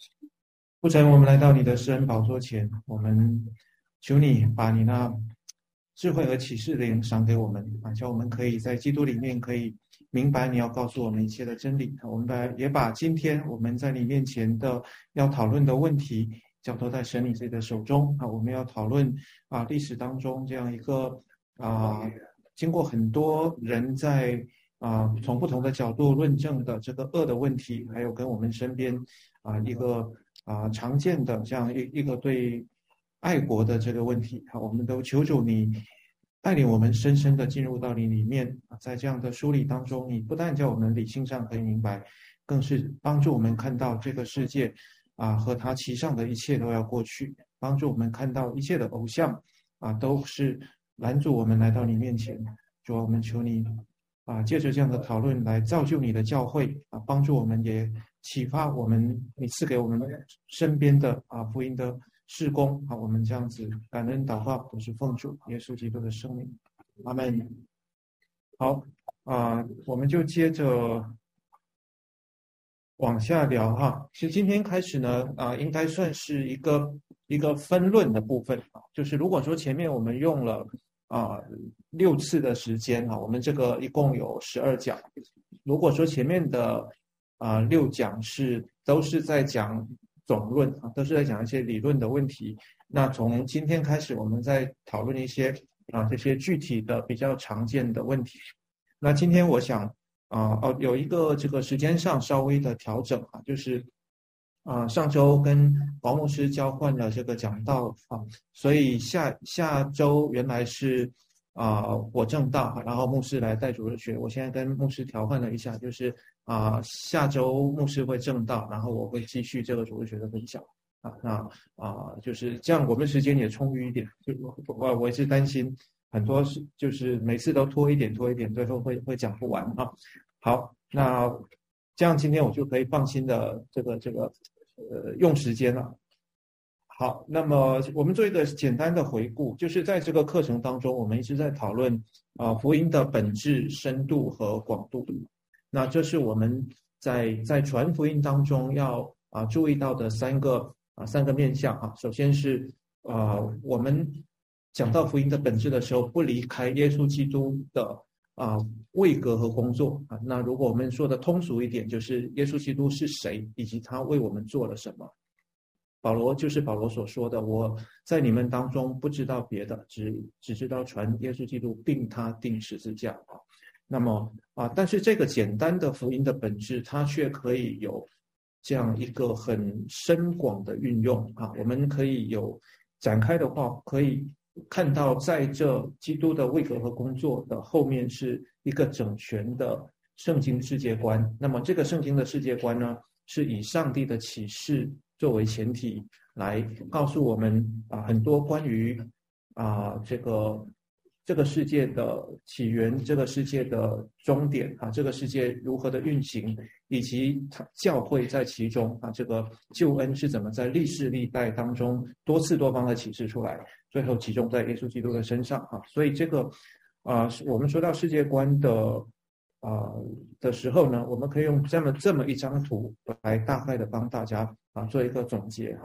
父神，我们来到你的施恩宝座前，我们求你把你那智慧和启示的灵赏给我们叫我们可以在基督里面可以明白你要告诉我们一切的真理。我们也把今天我们在你面前的要讨论的问题交托在神你自己的手中我们要讨论历史当中这样一个经过很多人在从不同的角度论证的这个恶的问题，还有跟我们身边一个常见的这样一个对爱国的这个问题我们都求主你带领我们深深的进入到你里面在这样的梳理当中，你不但叫我们理性上可以明白，更是帮助我们看到这个世界和它其上的一切都要过去，帮助我们看到一切的偶像都是拦阻我们来到你面前。主我们求你借着这样的讨论来造就你的教会帮助我们，也启发我们你赐给我们身边的福音的事工我们这样子感恩祷告都是奉主耶稣基督的圣名，阿们。好我们就接着往下聊其实今天开始呢应该算是一个分论的部分就是如果说前面我们用了6次的时间我们这个一共有12讲，如果说前面的6讲都是在讲总论都是在讲一些理论的问题，那从今天开始我们在讨论一些这些具体的比较常见的问题。那今天我想有一个这个时间上稍微的调整就是上周跟王牧师交换了这个讲道所以下周原来是我正道然后牧师来带主日学，我现在跟牧师调换了一下，就是下周牧师会正道，然后我会继续这个主日学的分享那就是这样，我们时间也充裕一点。就我也是担心很多就是每次都拖一点，最后会讲不完好，那这样今天我就可以放心的这个用时间了。好，那么我们做一个简单的回顾，就是在这个课程当中，我们一直在讨论福音的本质、深度和广度。那这是我们在传福音当中要注意到的三个面向首先是我们讲到福音的本质的时候，不离开耶稣基督的位格和工作那如果我们说的通俗一点，就是耶稣基督是谁，以及他为我们做了什么。保罗所说的，我在你们当中不知道别的，只知道传耶稣基督并他钉十字架那么但是这个简单的福音的本质，它却可以有这样一个很深广的运用我们可以有展开的话，可以看到在这基督的位格和工作的后面是一个整全的圣经世界观。那么这个圣经的世界观呢，是以上帝的启示作为前提来告诉我们很多关于这个世界的起源，这个世界的终点这个世界如何的运行，以及教会在其中这个救恩是怎么在历世历代当中多次多方的启示出来，最后集中在耶稣基督的身上所以这个我们说到世界观的时候呢，我们可以用这么一张图来大概的帮大家做一个总结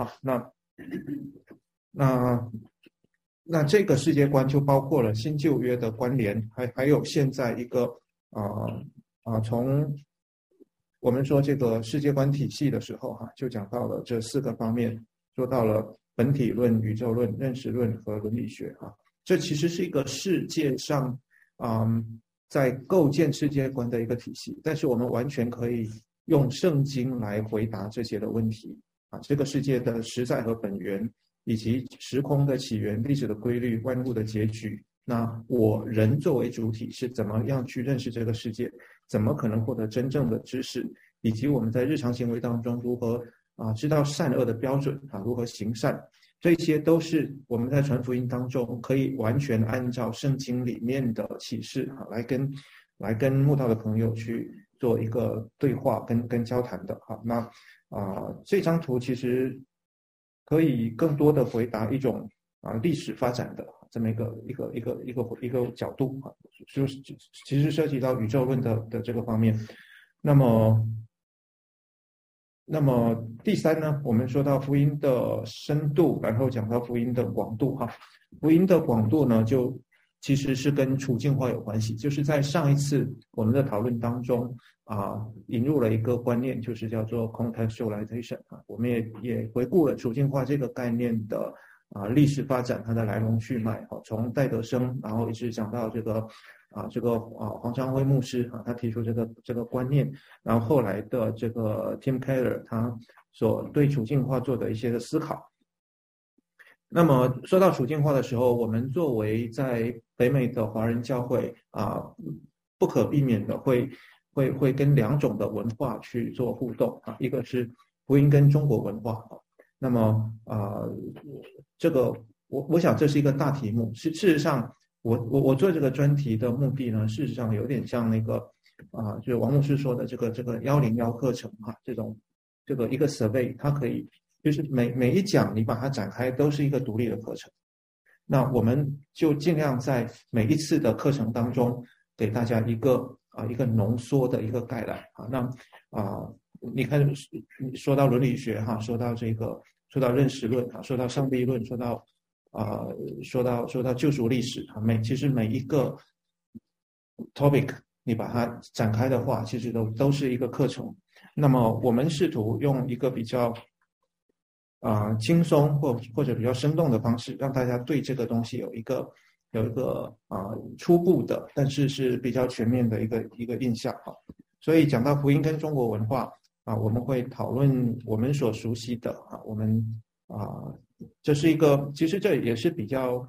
那这个世界观就包括了新旧约的关联，还有现在一个从我们说这个世界观体系的时候就讲到了这4个方面，说到了本体论、宇宙论、认识论和伦理学这其实是一个世界上在构建世界观的一个体系，但是我们完全可以用圣经来回答这些的问题这个世界的实在和本源，以及时空的起源、历史的规律、万物的结局。那我人作为主体是怎么样去认识这个世界，怎么可能获得真正的知识，以及我们在日常行为当中如何知道善恶的标准如何行善，这些都是我们在传福音当中可以完全按照圣经里面的启示来跟慕道的朋友去做一个对话跟交谈的那这张图其实可以更多的回答一种历史发展的这么一个角度就是其实涉及到宇宙论的这个方面。那么那么第三呢，我们说到福音的深度，然后讲到福音的广度哈。福音的广度呢，就其实是跟处境化有关系。就是在上一次我们的讨论当中引入了一个观念，就是叫做 contextualization 我们也回顾了处境化这个概念的历史发展，它的来龙去脉从戴德生，然后一直讲到这个黄昌辉牧师他提出这个观念，然后后来的这个 Tim Keller 他所对处境化做的一些的思考。那么说到处境化的时候，我们作为在北美的华人教会不可避免的会跟两种的文化去做互动一个是福音跟中国文化那么这个我想这是一个大题目。事实上，我做这个专题的目的呢，事实上有点像那个就是王牧师说的这个101课程这个一个 survey， 它可以就是每一讲你把它展开都是一个独立的课程。那我们就尽量在每一次的课程当中给大家一个浓缩的一个概览那你看说到伦理学说到认识论说到上帝论，说到救赎历史其实每一个 topic 你把它展开的话，其实都是一个课程。那么我们试图用一个比较轻松或者比较生动的方式，让大家对这个东西有一个初步的，但是比较全面的一个印象所以讲到福音跟中国文化我们会讨论我们所熟悉的我们这是一个，其实这也是比较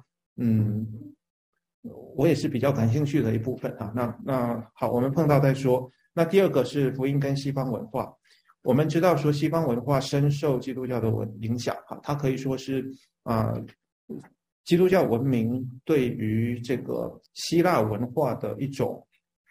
我也是比较感兴趣的一部分那好，我们碰到再说。那第二个是福音跟西方文化。我们知道说西方文化深受基督教的影响它可以说是基督教文明对于这个希腊文化的一种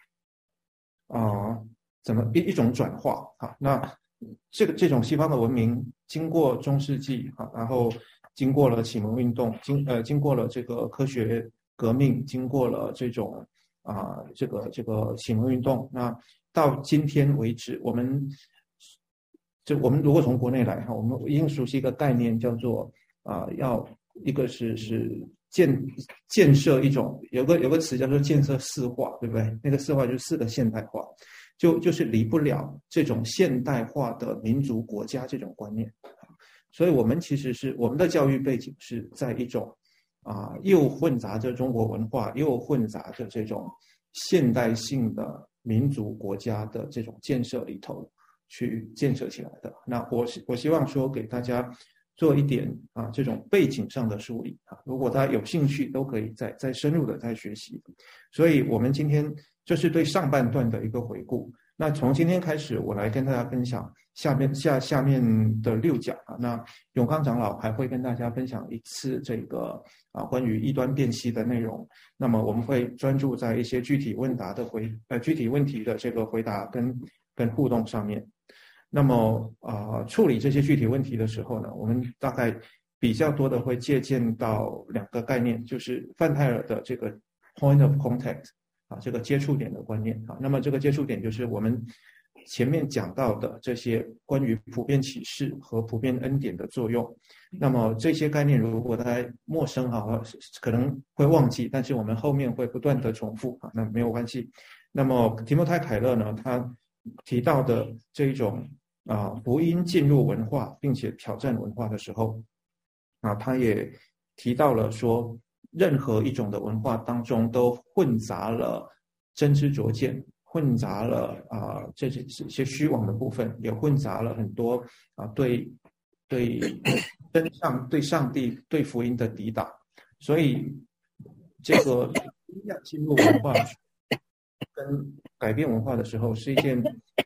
一种转化那这种西方的文明经过中世纪然后经过了启蒙运动，经过了这个科学革命，经过了这种这个启蒙运动，那到今天为止，我们如果从国内来我们一定熟悉一个概念，叫做要一个是建设一种有个词叫做建设四化，对不对？那个四化就是4个现代化，就是离不了这种现代化的民族国家这种观念。所以我们其实是我们的教育背景是在一种又混杂着中国文化，又混杂着这种现代性的民族国家的这种建设里头去建设起来的。那我希望说给大家做一点这种背景上的梳理如果大家有兴趣都可以再深入的再学习。所以我们今天就是对上半段的一个回顾。那从今天开始，我来跟大家分享下面的6讲那永康长老还会跟大家分享一次这个关于异端辨析的内容。那么我们会专注在一些具体问题的这个回答跟互动上面。那么处理这些具体问题的时候呢，我们大概比较多的会借鉴到2个概念，就是范泰尔的这个 point of contact这个接触点的观念那么这个接触点就是我们前面讲到的这些关于普遍启示和普遍恩典的作用。那么这些概念如果大家陌生可能会忘记，但是我们后面会不断的重复那没有关系。那么提摩太凯勒呢，他提到的这一种福音进入文化并且挑战文化的时候他也提到了说，任何一种的文化当中都混杂了真知灼见，混杂了这些虚妄的部分，也混杂了很多对真相、对上帝、对福音的抵挡。所以这个要进入文化跟改变文化的时候，是一件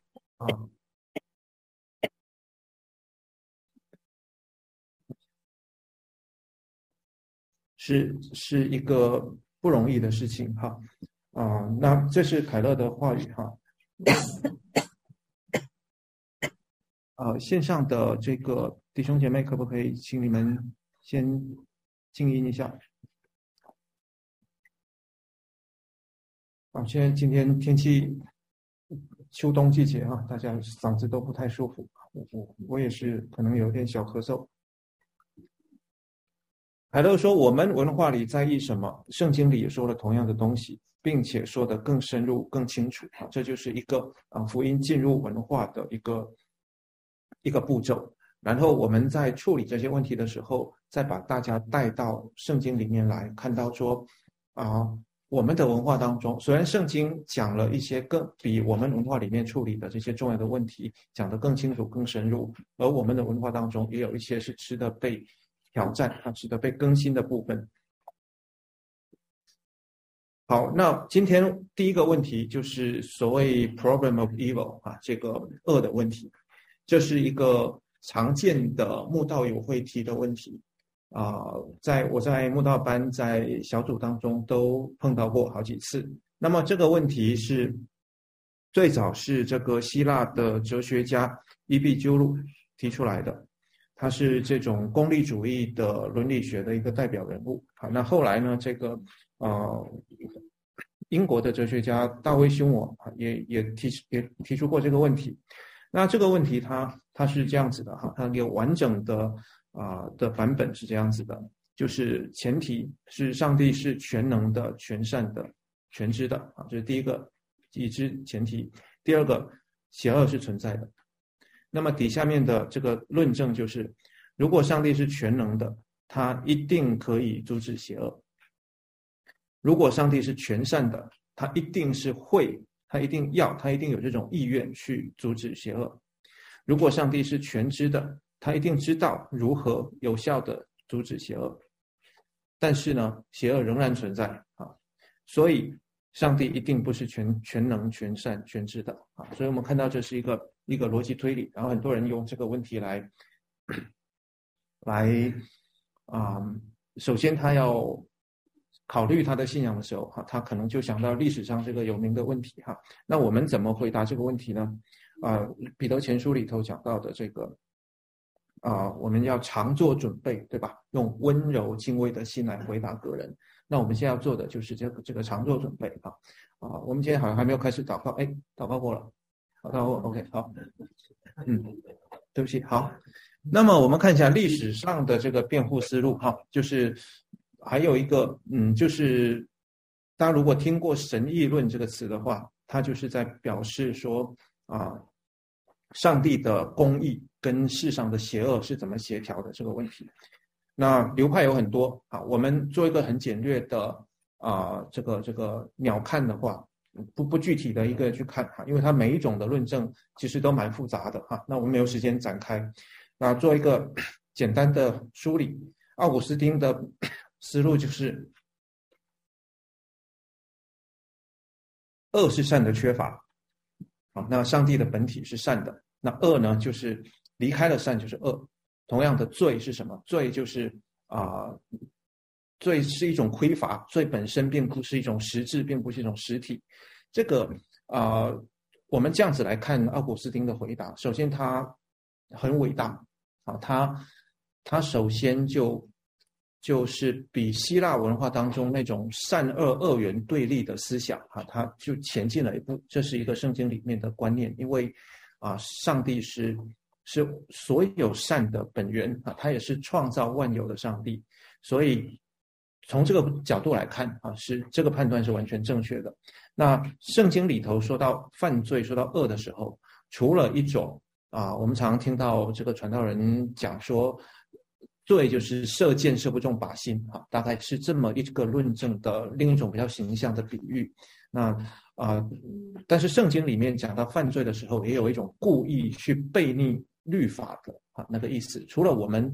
是一个不容易的事情那这是凯勒的话语线上的这个弟兄姐妹，可不可以请你们先静音一下？现在今天天气秋冬季节啊，大家嗓子都不太舒服，我也是可能有点小咳嗽。海勒说，我们文化里在意什么？圣经里也说了同样的东西，并且说得更深入、更清楚。这就是一个福音进入文化的一个步骤。然后我们在处理这些问题的时候，再把大家带到圣经里面来，看到说我们的文化当中，虽然圣经讲了一些更比我们文化里面处理的这些重要的问题讲得更清楚、更深入，而我们的文化当中也有一些是值得被挑战、值得被更新的部分。好，那今天第一个问题就是所谓 problem of evil 这个恶的问题，这是一个常见的慕道友会提的问题。我在慕道班在小组当中都碰到过好几次。那么这个问题是最早是这个希腊的哲学家伊壁鸠鲁提出来的，他是这种功利主义的伦理学的一个代表人物。好，那后来呢，这个英国的哲学家大卫休谟也提出过这个问题。那这个问题它是这样子的它有完整的版本是这样子的，就是前提是上帝是全能的、全善的、全知的这是第一个已知前提。第二个，邪恶是存在的。那么底下面的这个论证就是，如果上帝是全能的，他一定可以阻止邪恶；如果上帝是全善的，他一定是会，他一定有这种意愿去阻止邪恶；如果上帝是全知的，他一定知道如何有效的阻止邪恶。但是呢，邪恶仍然存在所以上帝一定不是全能、全善、全知的所以我们看到这是一个逻辑推理，然后很多人用这个问题来首先他要考虑他的信仰的时候他可能就想到历史上这个有名的问题那我们怎么回答这个问题呢？彼得前书里头讲到的这个我们要常做准备，对吧？用温柔敬畏的心来回答个人。那我们现在要做的就是这个常做准备我们今天好像还没有开始祷告，祷告过了，祷告过 ，OK， 好，对不起，好。那么我们看一下历史上的这个辩护思路就是还有一个就是大家如果听过神议论这个词的话，它就是在表示说上帝的公义跟世上的邪恶是怎么协调的这个问题。那流派有很多我们做一个很简略的这个鸟瞰的话，不具体的一个去看因为它每一种的论证其实都蛮复杂的那我们没有时间展开。那做一个简单的梳理，奥古斯丁的思路就是恶是善的缺乏那上帝的本体是善的，那恶呢就是离开了善就是恶。同样的，罪是什么？罪就是罪是一种匮乏，罪本身并不是一种实质，并不是一种实体。这个我们这样子来看奥古斯丁的回答，首先他很伟大他首先就是比希腊文化当中那种善恶二元对立的思想他就前进了一步。这是一个圣经里面的观念，因为上帝是所有善的本源他也是创造万有的上帝，所以从这个角度来看是这个判断是完全正确的。那圣经里头说到犯罪、说到恶的时候，除了一种我们常常听到这个传道人讲说罪就是射箭射不中靶心大概是这么一个论证的另一种比较形象的比喻。那但是圣经里面讲到犯罪的时候，也有一种故意去悖逆律法的那个意思。除了我们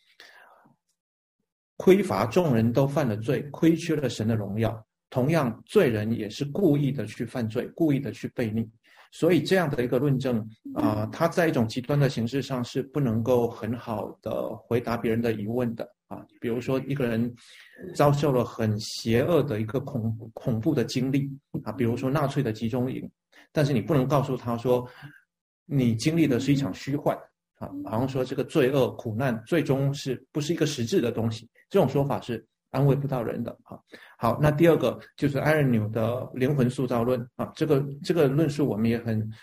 亏乏众人都犯了罪，亏缺了神的荣耀，同样罪人也是故意的去犯罪，故意的去悖逆。所以这样的一个论证它在一种极端的形式上是不能够很好的回答别人的疑问的比如说一个人遭受了很邪恶的一个恐怖的经历比如说纳粹的集中营，但是你不能告诉他说你经历的是一场虚幻好像说这个罪恶苦难最终是不是一个实质的东西，这种说法是安慰不到人的好，那第二个就是艾伦纽的灵魂塑造论这个论述我们也很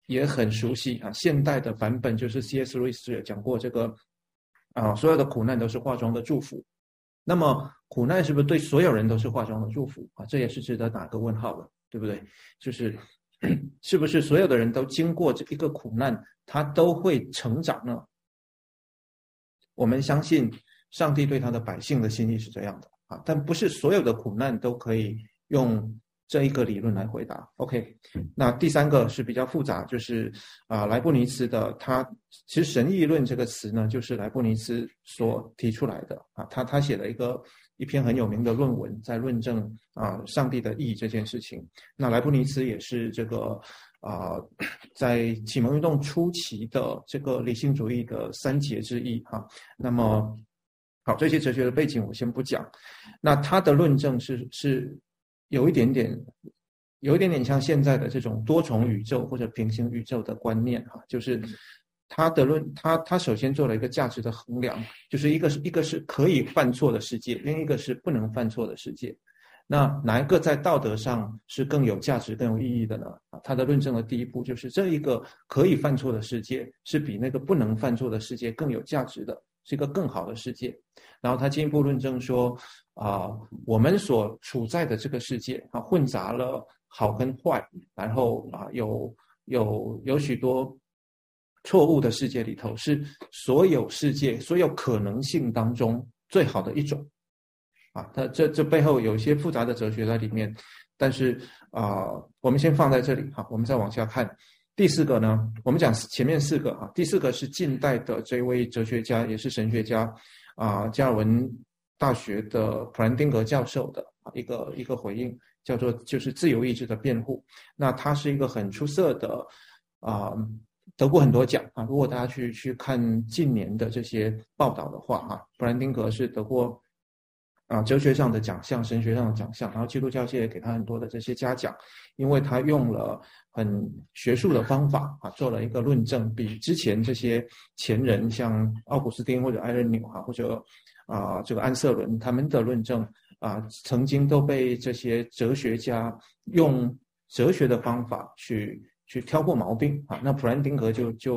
也很熟悉啊。现代的版本就是 C.S. 路易斯也讲过这个所有的苦难都是化妆的祝福。那么苦难是不是对所有人都是化妆的祝福啊？这也是值得打个问号的，对不对？就是是不是所有的人都经过这一个苦难，他都会成长呢？我们相信上帝对他的百姓的心意是这样的啊，但不是所有的苦难都可以用这一个理论来回答。OK， 那第三个是比较复杂，就是莱布尼茨的他其实神议论这个词呢，就是莱布尼茨所提出来的啊，他写了一篇很有名的论文，在论证上帝的义这件事情。那莱布尼茨也是这个在启蒙运动初期的这个理性主义的三杰之一哈。那么好，这些哲学的背景我先不讲。那他的论证是有一点点像现在的这种多重宇宙或者平行宇宙的观念哈，就是他首先做了一个价值的衡量，就是一个是可以犯错的世界，另一个是不能犯错的世界。那哪一个在道德上是更有价值、更有意义的呢？他的论证的第一步就是这一个可以犯错的世界是比那个不能犯错的世界更有价值的，是一个更好的世界。然后他进一步论证说我们所处在的这个世界混杂了好跟坏，然后有许多错误的世界里头是所有世界所有可能性当中最好的一种它这背后有一些复杂的哲学在里面，但是我们先放在这里我们再往下看。第四个呢，我们讲前面四个第四个是近代的这位哲学家也是神学家加尔文大学的普兰丁格教授的一个回应，叫做就是自由意志的辩护。那他是一个很出色的得过很多奖如果大家去看近年的这些报道的话普兰丁格是得过哲学上的奖项、神学上的奖项，然后基督教界也给他很多的这些嘉奖，因为他用了很学术的方法做了一个论证，比之前这些前人像奥古斯丁或者艾伦纽或者这个安瑟伦他们的论证曾经都被这些哲学家用哲学的方法去挑过毛病那普兰丁格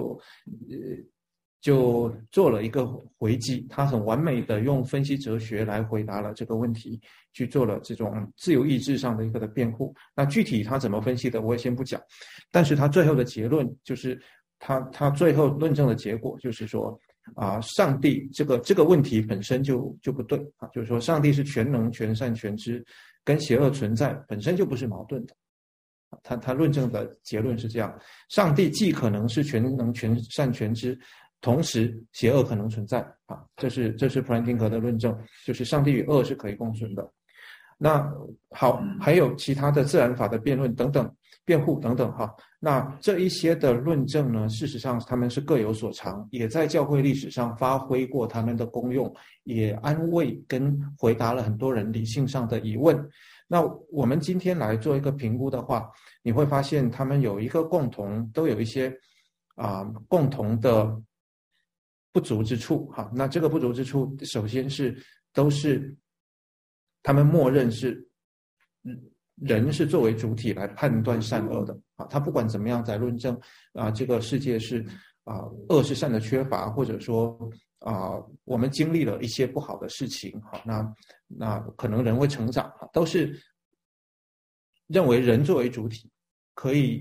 就做了一个回击，他很完美的用分析哲学来回答了这个问题，去做了这种自由意志上的一个的辩护。那具体他怎么分析的我也先不讲，但是他最后的结论就是他最后论证的结果就是说上帝这个问题本身就不对就是说上帝是全能全善全知，跟邪恶存在本身就不是矛盾的。他论证的结论是这样，上帝既可能是全能全善全知，同时邪恶可能存在这是普兰丁格的论证，就是上帝与恶是可以共存的。那好，还有其他的自然法的辩论等等辩护等等那这一些的论证呢，事实上他们是各有所长，也在教会历史上发挥过他们的功用，也安慰跟回答了很多人理性上的疑问。那我们今天来做一个评估的话，你会发现他们有一个都有一些共同的不足之处那这个不足之处首先都是他们默认是人是作为主体来判断善恶的他不管怎么样在论证这个世界是恶是善的缺乏，或者说我们经历了一些不好的事情那可能人会成长都是认为人作为主体可以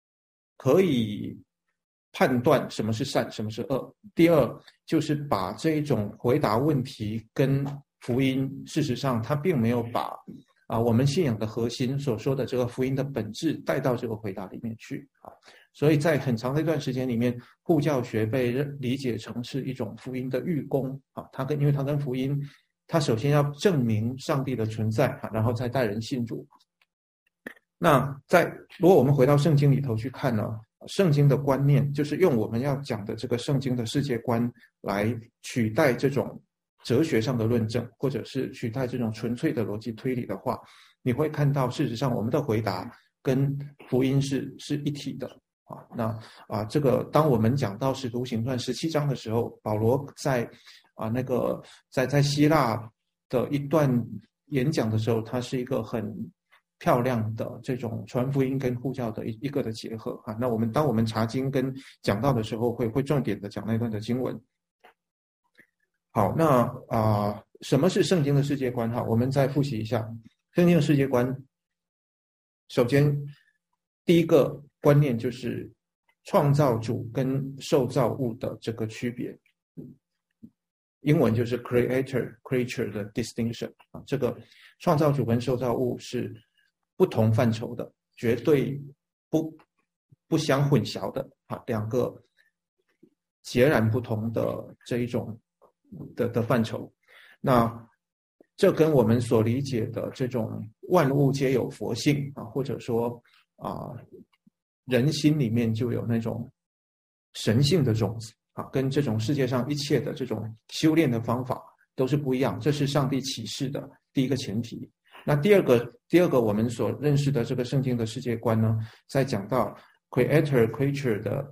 判断什么是善什么是恶。第二就是把这一种回答问题跟福音，事实上他并没有把我们信仰的核心所说的这个福音的本质带到这个回答里面去所以在很长的一段时间里面，护教学被理解成是一种福音的预功因为它跟福音，它首先要证明上帝的存在然后再带人信主。那如果我们回到圣经里头去看呢，圣经的观念就是用我们要讲的这个圣经的世界观来取代这种哲学上的论证，或者是取代这种纯粹的逻辑推理的话，你会看到事实上我们的回答跟福音是一体的那这个当我们讲到使徒行传17章的时候，保罗在在希腊的一段演讲的时候，他是一个很漂亮的这种传福音跟护教的一个的结合啊。那当我们查经跟讲道的时候，会重点的讲那段的经文。好，那什么是圣经的世界观？哈，我们再复习一下圣经的世界观。首先，第一个观念就是创造主跟受造物的这个区别，英文就是 creator-creature 的 distinction 啊。这个创造主跟受造物是不同范畴的，绝对不相混淆的啊，两个截然不同的这一种的范畴。那这跟我们所理解的这种万物皆有佛性啊，或者说人心里面就有那种神性的种子啊，跟这种世界上一切的这种修炼的方法都是不一样。这是上帝启示的第一个前提。那第二个我们所认识的这个圣经的世界观呢，在讲到 creator-creature 的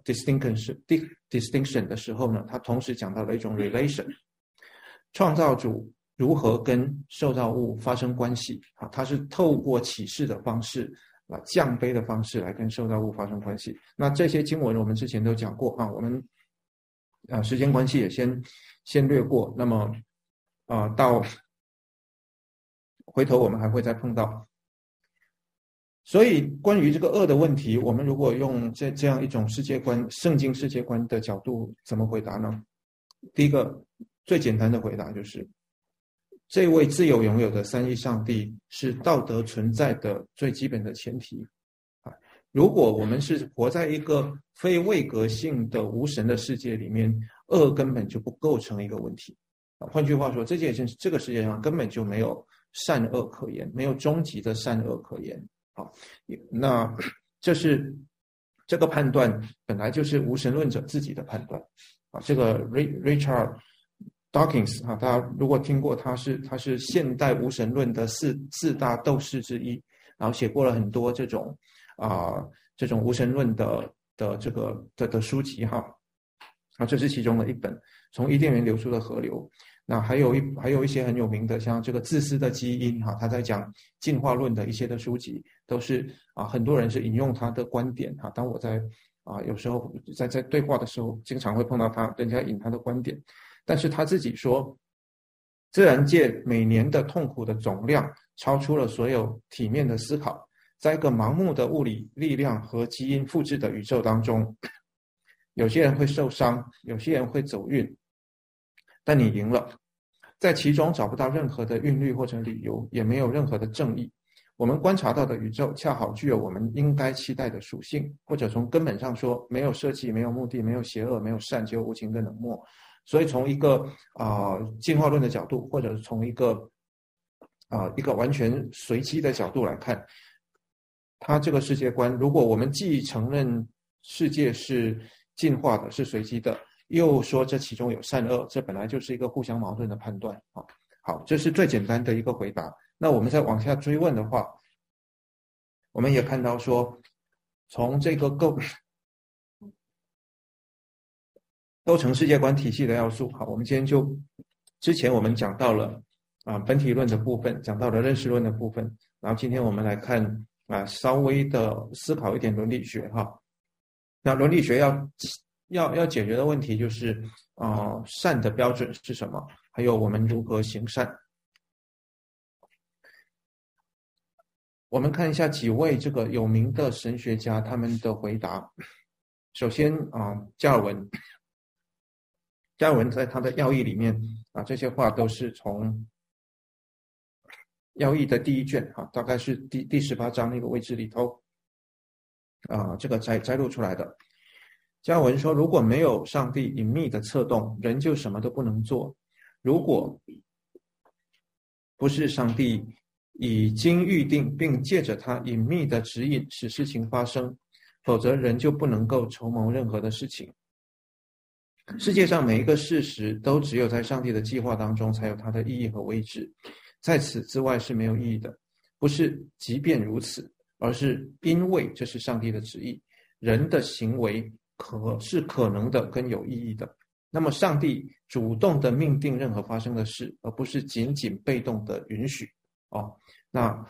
distinction 的时候呢，它同时讲到了一种 relation， 创造主如何跟受造物发生关系啊？它是透过启示的方式降卑的方式来跟受造物发生关系。那这些经文我们之前都讲过啊，我们时间关系也先略过。那么到回头我们还会再碰到。所以关于这个恶的问题，我们如果用这样一种世界观，圣经世界观的角度怎么回答呢？第一个最简单的回答就是，这位自由拥有的三一上帝是道德存在的最基本的前提。如果我们是活在一个非位格性的无神的世界里面，恶根本就不构成一个问题。换句话说，这个世界上根本就没有善恶可言，没有终极的善恶可言。那这个判断本来就是无神论者自己的判断。这个 Richard Dawkins 大家如果听过，他是现代无神论的四大斗士之一，然后写过了很多这种无神论的这个的书籍哈。这是其中的一本，从伊甸园流出的河流。那还有一些很有名的，像这个自私的基因他在讲进化论的一些的书籍，都是很多人是引用他的观点当我在有时候在对话的时候，经常会碰到人家引他的观点。但是他自己说，自然界每年的痛苦的总量超出了所有体面的思考。在一个盲目的物理力量和基因复制的宇宙当中，有些人会受伤，有些人会走运，但你赢了。在其中找不到任何的韵律或者理由，也没有任何的正义。我们观察到的宇宙恰好具有我们应该期待的属性，或者从根本上说，没有设计，没有目的，没有邪恶，没有善，只有无情跟冷漠。所以从一个进化论的角度，或者从一个完全随机的角度来看，它这个世界观，如果我们既承认世界是进化的，是随机的，又说这其中有善恶，这本来就是一个互相矛盾的判断。好，这是最简单的一个回答。那我们再往下追问的话，我们也看到说，从这个构成世界观体系的要素。好，我们今天之前我们讲到了本体论的部分，讲到了认识论的部分，然后今天我们来看稍微的思考一点伦理学哈。那伦理学要解决的问题就是善的标准是什么，还有我们如何行善。我们看一下几位这个有名的神学家他们的回答。首先加尔文在他的要义里面这些话都是从要义的第一卷大概是第18章那个位置里头这个摘录出来的。加尔文说，如果没有上帝隐秘的策动，人就什么都不能做。如果不是上帝已经预定并借着他隐秘的指引使事情发生，否则人就不能够筹谋任何的事情。世界上每一个事实都只有在上帝的计划当中才有它的意义和位置，在此之外是没有意义的。不是即便如此，而是因为这是上帝的旨意，人的行为是可能的跟有意义的。那么上帝主动的命定任何发生的事，而不是仅仅被动的允许那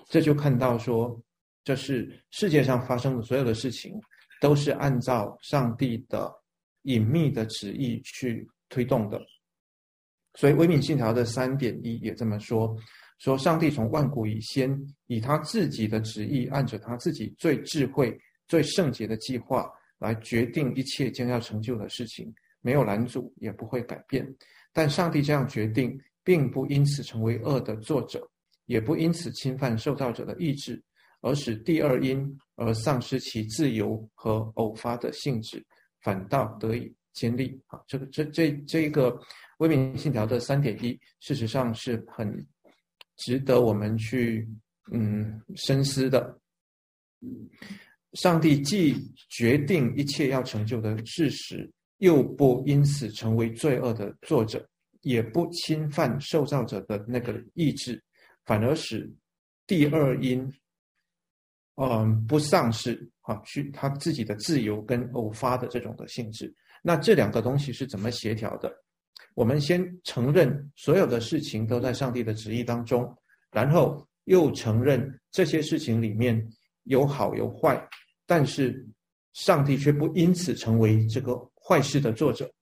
这就看到说，这是世界上发生的所有的事情，都是按照上帝的隐秘的旨意去推动的。所以威敏信条的3.1也这么说，说上帝从万古以先，以他自己的旨意，按着他自己最智慧、最圣洁的计划来决定一切将要成就的事情，没有拦阻，也不会改变。但上帝这样决定，并不因此成为恶的作者，也不因此侵犯受造者的意志，而使第二因而丧失其自由和偶发的性质，反倒得以坚立。啊，这个威敏信条的3.1，事实上是很值得我们去深思的。上帝既决定一切要成就的事实，又不因此成为罪恶的作者，也不侵犯受造者的那个意志，反而使第二因不丧失去他自己的自由跟偶发的这种的性质。那这两个东西是怎么协调的？我们先承认所有的事情都在上帝的旨意当中，然后又承认这些事情里面有好有坏，但是上帝却不因此成为这个坏事的作者。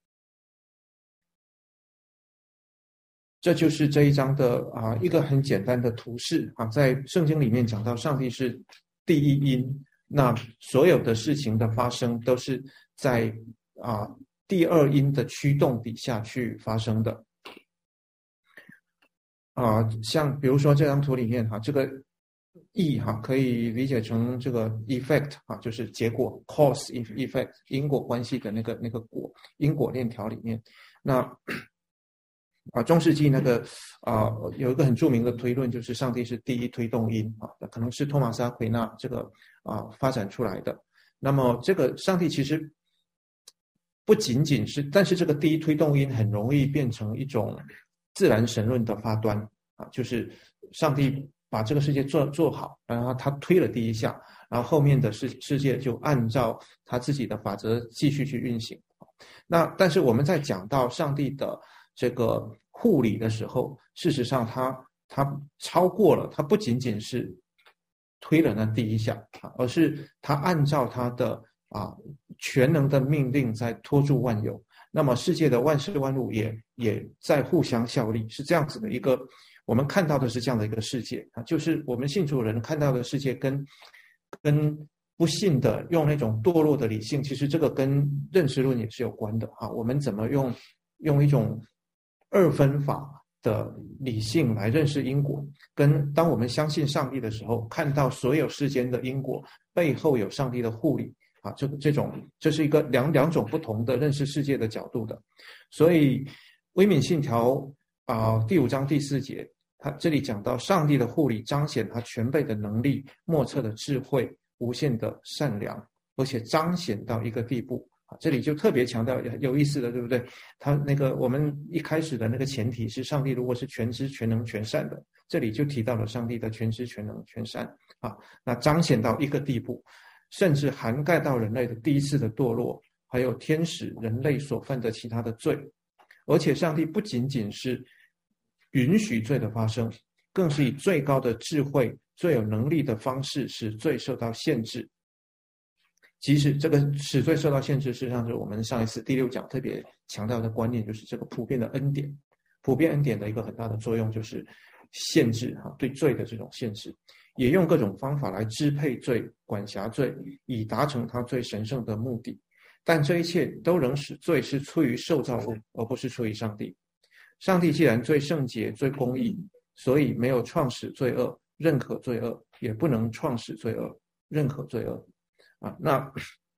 这就是这一章的一个很简单的图示在圣经里面讲到上帝是第一因，那所有的事情的发生都是在第二因的驱动底下去发生的。像比如说这张图里面这个可以理解成这个 effect 就是结果 cause effect 因果关系的那个果因果链条里面。那中世纪有一个很著名的推论，就是上帝是第一推动因可能是托马斯阿奎那这个发展出来的。那么这个上帝其实不仅仅是，但是这个第一推动因很容易变成一种自然神论的发端就是上帝把这个世界做好，然后他推了第一下，然后后面的世界就按照他自己的法则继续去运行。那但是我们在讲到上帝的这个护理的时候，事实上他超过了，他不仅仅是推了那第一下而是他按照他的全能的命令在托住万有，那么世界的万事万物也在互相效力，是这样子的一个，我们看到的是这样的一个世界就是我们信主人看到的世界跟不信的用那种堕落的理性，其实这个跟认识论也是有关的我们怎么用一种二分法的理性来认识因果，跟当我们相信上帝的时候，看到所有世间的因果背后有上帝的护理这是一个两种不同的认识世界的角度的。所以威敏信条第5章第4节，他这里讲到上帝的护理彰显他全备的能力、莫测的智慧、无限的善良，而且彰显到一个地步这里就特别强调，有意思的，对不对？他那个我们一开始的那个前提是上帝如果是全知全能全善的，这里就提到了上帝的全知全能全善那彰显到一个地步，甚至涵盖到人类的第一次的堕落，还有天使人类所犯的其他的罪。而且上帝不仅仅是允许罪的发生，更是以最高的智慧、最有能力的方式使罪受到限制。即使这个使罪受到限制，事实上是我们上一次第6讲特别强调的观念，就是这个普遍的恩典。普遍恩典的一个很大的作用就是限制对罪的这种限制，也用各种方法来支配罪、管辖罪，以达成他最神圣的目的。但这一切都仍使罪是出于受造物，而不是出于上帝。上帝既然最圣洁、最公义，所以没有创始罪恶，认可罪恶，也不能创始罪恶，认可罪恶那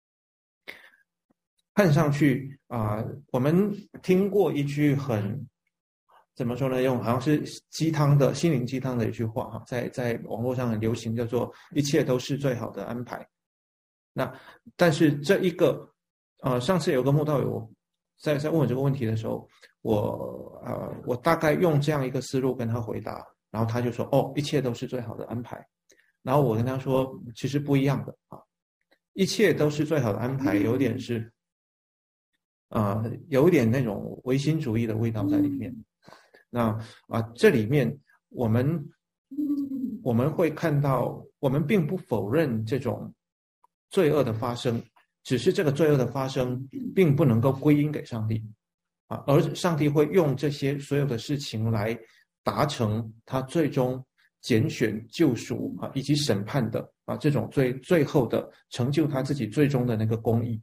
看上去我们听过一句很怎么说呢？用好像是鸡汤的心灵鸡汤的一句话在网络上很流行，叫做“一切都是最好的安排”。那但是这一个上次有个慕道友在问我这个问题的时候，我大概用这样一个思路跟他回答，然后他就说一切都是最好的安排。然后我跟他说，其实不一样的一切都是最好的安排，有点是有点那种唯心主义的味道在里面。那这里面我们我们会看到，我们并不否认这种罪恶的发生，只是这个罪恶的发生并不能够归因给上帝啊，而上帝会用这些所有的事情来达成他最终拣选、救赎啊以及审判的啊这种最后的成就他自己最终的那个公义。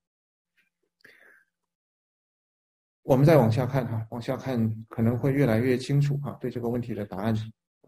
我们再往下看哈，往下看可能会越来越清楚哈，对这个问题的答案。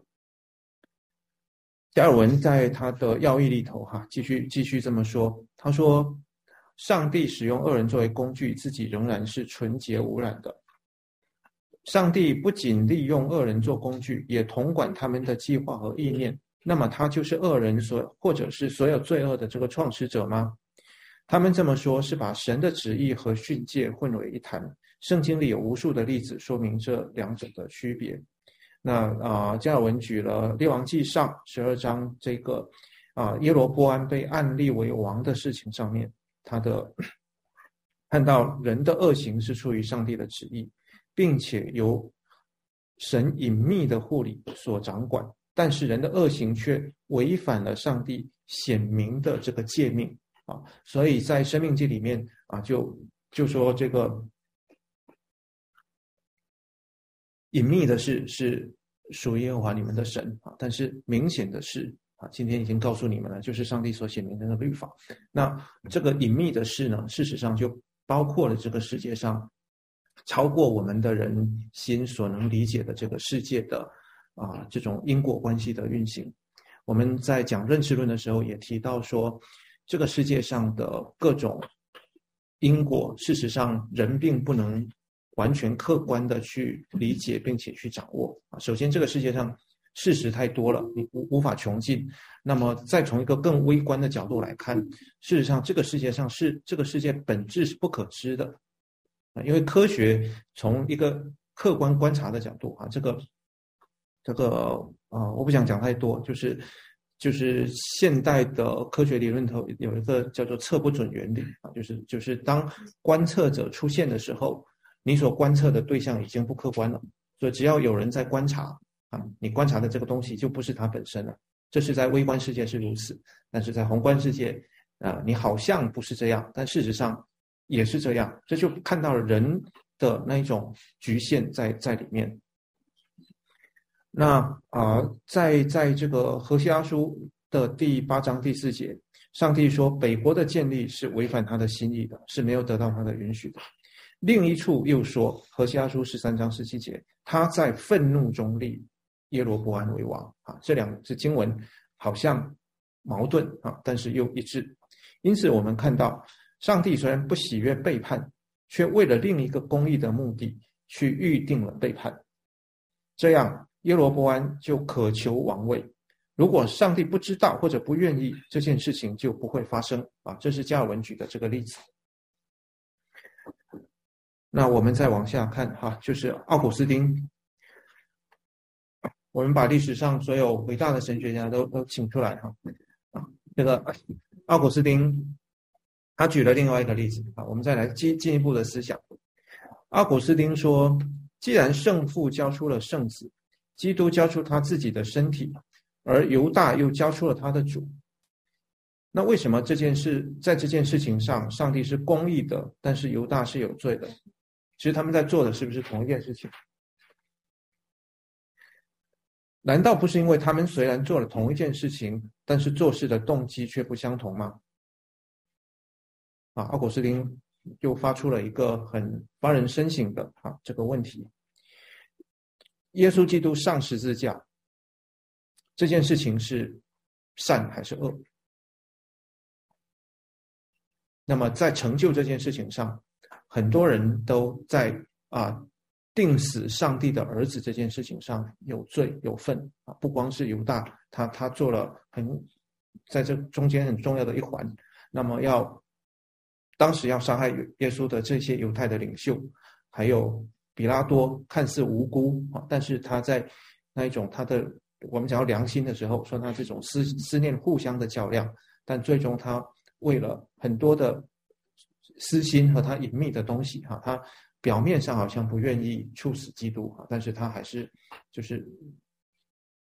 加尔文在他的要义里头哈，继续这么说，他说：上帝使用恶人作为工具，自己仍然是纯洁无染的。上帝不仅利用恶人做工具，也统管他们的计划和意念。那么他就是恶人或者是所有罪恶的这个创始者吗？他们这么说是把神的旨意和训诫混为一谈。圣经里有无数的例子说明这两者的区别。那加尔文举了列王纪上12章这个耶罗波安被按立为王的事情上面，他的看到人的恶行是出于上帝的旨意，并且由神隐秘的护理所掌管，但是人的恶行却违反了上帝显明的这个诫命啊，所以在申命记里面啊就说这个隐秘的事是属于耶和华你们的神啊，但是明显的事啊，今天已经告诉你们了，就是上帝所显明的那个律法。那这个隐秘的事呢，事实上就包括了这个世界上超过我们的人心所能理解的这个世界的这种因果关系的运行。我们在讲认识论的时候也提到说，这个世界上的各种因果，事实上人并不能完全客观的去理解并且去掌握啊。首先这个世界上事实太多了，你无法穷尽。那么再从一个更微观的角度来看，事实上这个世界上这个世界本质是不可知的啊，因为科学从一个客观观察的角度啊，这个我不想讲太多，就是现代的科学理论头有一个叫做测不准原理啊，就是当观测者出现的时候，你所观测的对象已经不客观了，所以只要有人在观察啊，你观察的这个东西就不是它本身了。这是在微观世界是如此，但是在宏观世界你好像不是这样，但事实上也是这样，这就看到了人的那一种局限在里面。那在这个何西阿书的第8章第4节，上帝说北国的建立是违反他的心意的，是没有得到他的允许的。另一处又说，何西阿书13章17节，他在愤怒中立耶罗波安为王啊，这两支经文好像矛盾啊，但是又一致。因此我们看到上帝虽然不喜悦背叛，却为了另一个公义的目的去预定了背叛，这样耶罗波安就渴求王位。如果上帝不知道或者不愿意，这件事情就不会发生啊。这是加尔文举的这个例子。那我们再往下看哈，就是奥古斯丁。我们把历史上所有伟大的神学家都请出来哈这个奥古斯丁他举了另外一个例子啊，我们再来进一步的思想。奥古斯丁说，既然圣父交出了圣子，基督交出他自己的身体，而犹大又交出了他的主，那为什么在这件事情上上帝是公义的，但是犹大是有罪的？其实他们在做的是不是同一件事情？难道不是因为他们虽然做了同一件事情，但是做事的动机却不相同吗？奥古斯丁就发出了一个很发人深省的这个问题：耶稣基督上十字架这件事情是善还是恶？那么在成就这件事情上，很多人都在定死上帝的儿子这件事情上有罪有份不光是犹大，他做了在这中间很重要的一环。那么当时要杀害耶稣的这些犹太的领袖，还有比拉多看似无辜但是他在那一种我们讲到良心的时候，说他这种思念互相的较量，但最终他为了很多的私心和他隐秘的东西他表面上好像不愿意处死基督但是他还是就是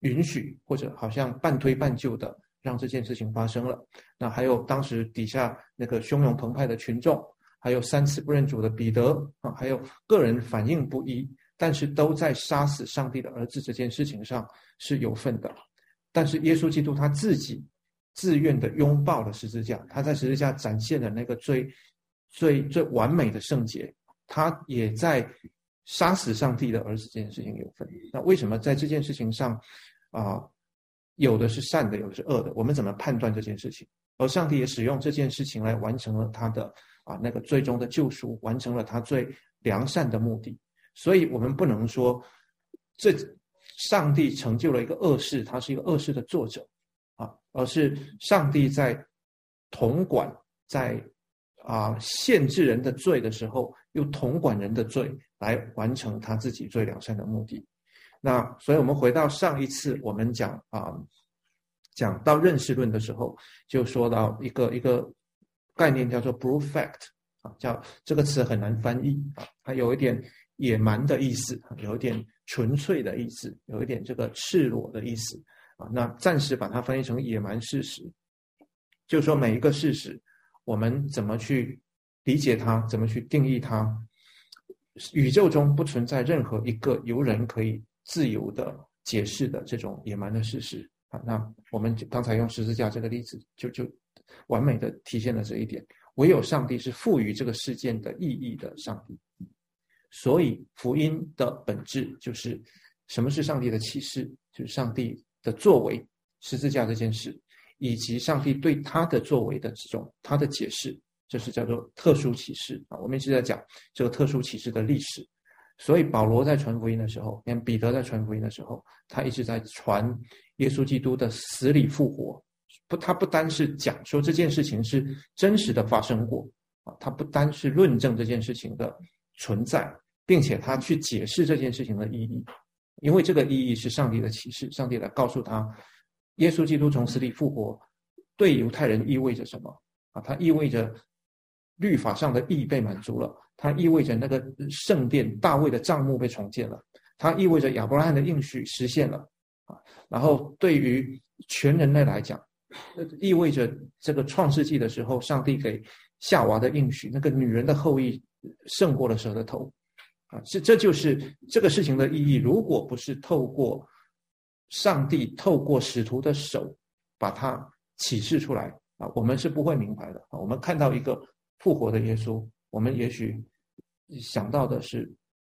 允许或者好像半推半就的让这件事情发生了。那还有当时底下那个汹涌澎湃的群众，还有3次不认主的彼得还有个人反应不一，但是都在杀死上帝的儿子这件事情上是有份的。但是耶稣基督他自己自愿的拥抱了十字架，他在十字架展现了那个最完美的圣洁，他也在杀死上帝的儿子这件事情有份。那为什么在这件事情上有的是善的，有的是恶的，我们怎么判断这件事情？而上帝也使用这件事情来完成了他的那个最终的救赎，完成了他最良善的目的。所以我们不能说这上帝成就了一个恶事，他是一个恶事的作者而是上帝在统管，在限制人的罪的时候，又统管人的罪，来完成他自己最良善的目的。那所以我们回到上一次我们讲到认识论的时候，就说到一个概念叫做 brute fact 叫这个词很难翻译它有一点野蛮的意思，有一点纯粹的意思，有一点这个赤裸的意思那暂时把它翻译成野蛮事实，就是说每一个事实我们怎么去理解它，怎么去定义它。宇宙中不存在任何一个由人可以自由的解释的这种野蛮的事实那我们刚才用十字架这个例子就完美的体现了这一点。唯有上帝是赋予这个事件的意义的上帝，所以福音的本质就是什么是上帝的启示，就是上帝的作为，十字架这件事，以及上帝对他的作为的这种他的解释，这是叫做特殊启示我们一直在讲这个特殊启示的历史。所以保罗在传福音的时候，彼得在传福音的时候，他一直在传耶稣基督的死里复活。他不单是讲说这件事情是真实的发生过他不单是论证这件事情的存在，并且他去解释这件事情的意义，因为这个意义是上帝的启示，上帝来告诉他耶稣基督从死里复活对犹太人意味着什么它意味着律法上的义被满足了，它意味着那个圣殿大卫的帐幕被重建了，它意味着亚伯拉罕的应许实现了然后对于全人类来讲，意味着这个创世纪的时候上帝给夏娃的应许，那个女人的后裔胜过了蛇的头这就是这个事情的意义。如果不是透过上帝透过使徒的手把它启示出来我们是不会明白的我们看到一个复活的耶稣，我们也许想到的是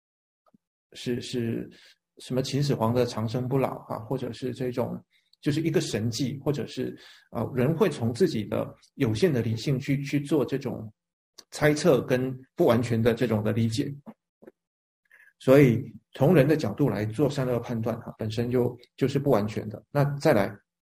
什么秦始皇的长生不老或者是这种就是一个神迹，或者是人会从自己的有限的理性去做这种猜测跟不完全的这种的理解。所以从人的角度来做善恶判断本身就是不完全的。那再来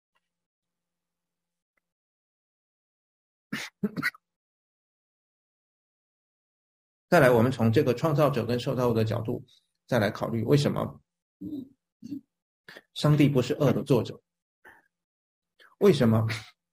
我们从这个创造者跟受造物的角度再来考虑为什么上帝不是恶的作者，为什么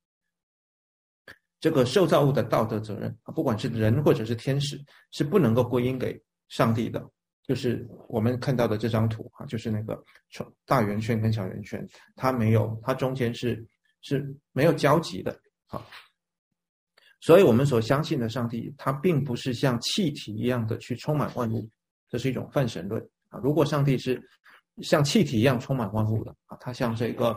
这个受造物的道德责任不管是人或者是天使是不能够归因给上帝的。就是我们看到的这张图就是那个大圆圈跟小圆圈，它中间是没有交集的所以我们所相信的上帝它并不是像气体一样的去充满万物，这是一种泛神论如果上帝是像气体一样充满万物的它像这个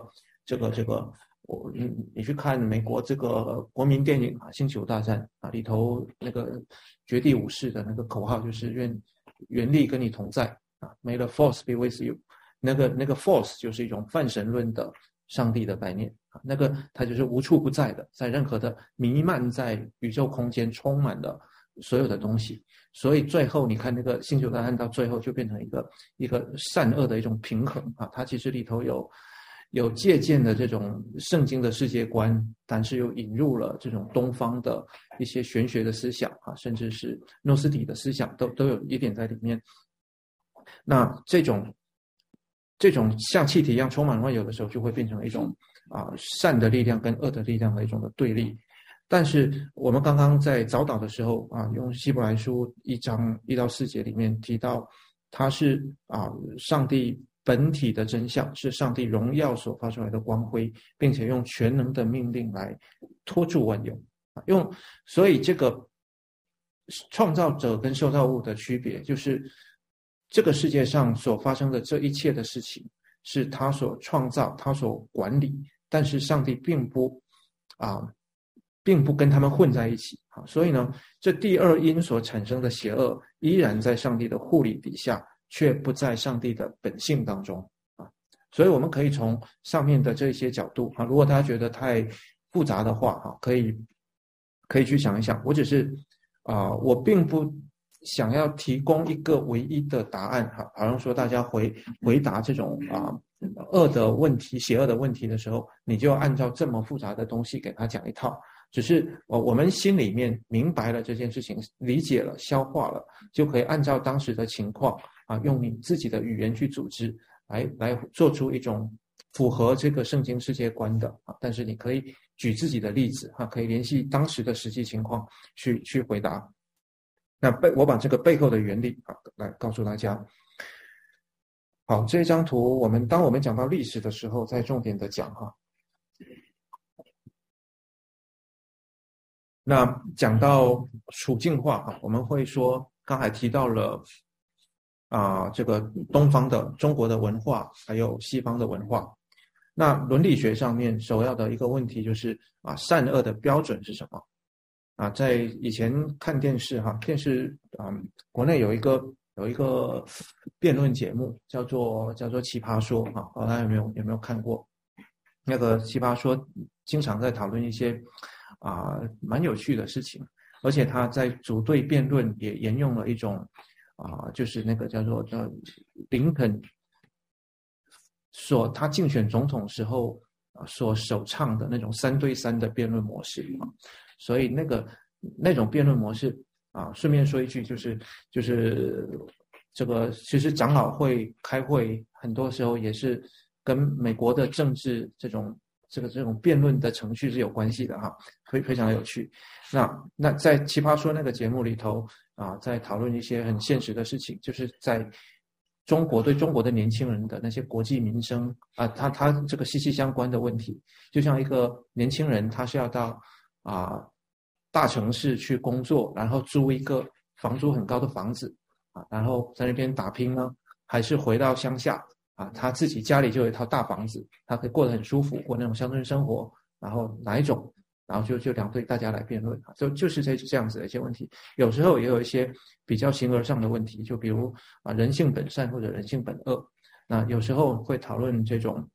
你去看美国这个国民电影星球大战里头那个绝地武士的那个口号就是愿力跟你同在May the force be with you。 那个 force 就是一种泛神论的上帝的概念那个它就是无处不在的，在任何的弥漫在宇宙空间充满了所有的东西。所以最后你看那个星球大战到最后就变成一个善恶的一种平衡它其实里头有借鉴的这种圣经的世界观，但是又引入了这种东方的一些玄学的思想甚至是诺斯底的思想都有一点在里面。那这种像气体一样充满万有的时候，就会变成一种善的力量跟恶的力量的一种的对立。但是我们刚刚在早祷的时候用希伯来书1章1到4节里面提到，它是上帝本体的真相，是上帝荣耀所发出来的光辉，并且用全能的命令来托住万有。所以这个创造者跟受造物的区别，就是这个世界上所发生的这一切的事情，是他所创造，他所管理，但是上帝并不跟他们混在一起。所以呢，这第二因所产生的邪恶，依然在上帝的护理底下，却不在上帝的本性当中。所以我们可以从上面的这些角度，如果大家觉得太复杂的话，可以去想一想。我只是我并不想要提供一个唯一的答案，好像说大家回答这种恶的问题、邪恶的问题的时候，你就要按照这么复杂的东西给他讲一套。只是我们心里面明白了这件事情，理解了、消化了，就可以按照当时的情况用你自己的语言去组织，来做出一种符合这个圣经世界观的但是你可以举自己的例子可以联系当时的实际情况去回答。那我把这个背后的原理来告诉大家。好，这张图当我们讲到历史的时候，再重点的讲那讲到处境化我们会说，刚才提到了这个东方的中国的文化，还有西方的文化。那伦理学上面首要的一个问题就是善恶的标准是什么在以前看电视电视国内有一个辩论节目叫做奇葩说大家有没有看过？那个奇葩说经常在讨论一些蛮有趣的事情，而且他在组队辩论也沿用了一种就是那个叫林肯他竞选总统时候所首倡的那种3对3的辩论模式所以那种辩论模式顺便说一句，就是这个其实长老会开会很多时候也是跟美国的政治这种辩论的程序是有关系的非常有趣。那在奇葩说那个节目里头在讨论一些很现实的事情，就是在中国对中国的年轻人的那些国计民生他这个息息相关的问题。就像一个年轻人，他是要到大城市去工作，然后租一个房租很高的房子然后在那边打拼呢，还是回到乡下他自己家里就有一套大房子，他可以过得很舒服，过那种乡村生活，然后哪一种，然后就两队大家来辩论就是这样子的一些问题。有时候也有一些比较形而上的问题，就比如人性本善或者人性本恶。那有时候会讨论这种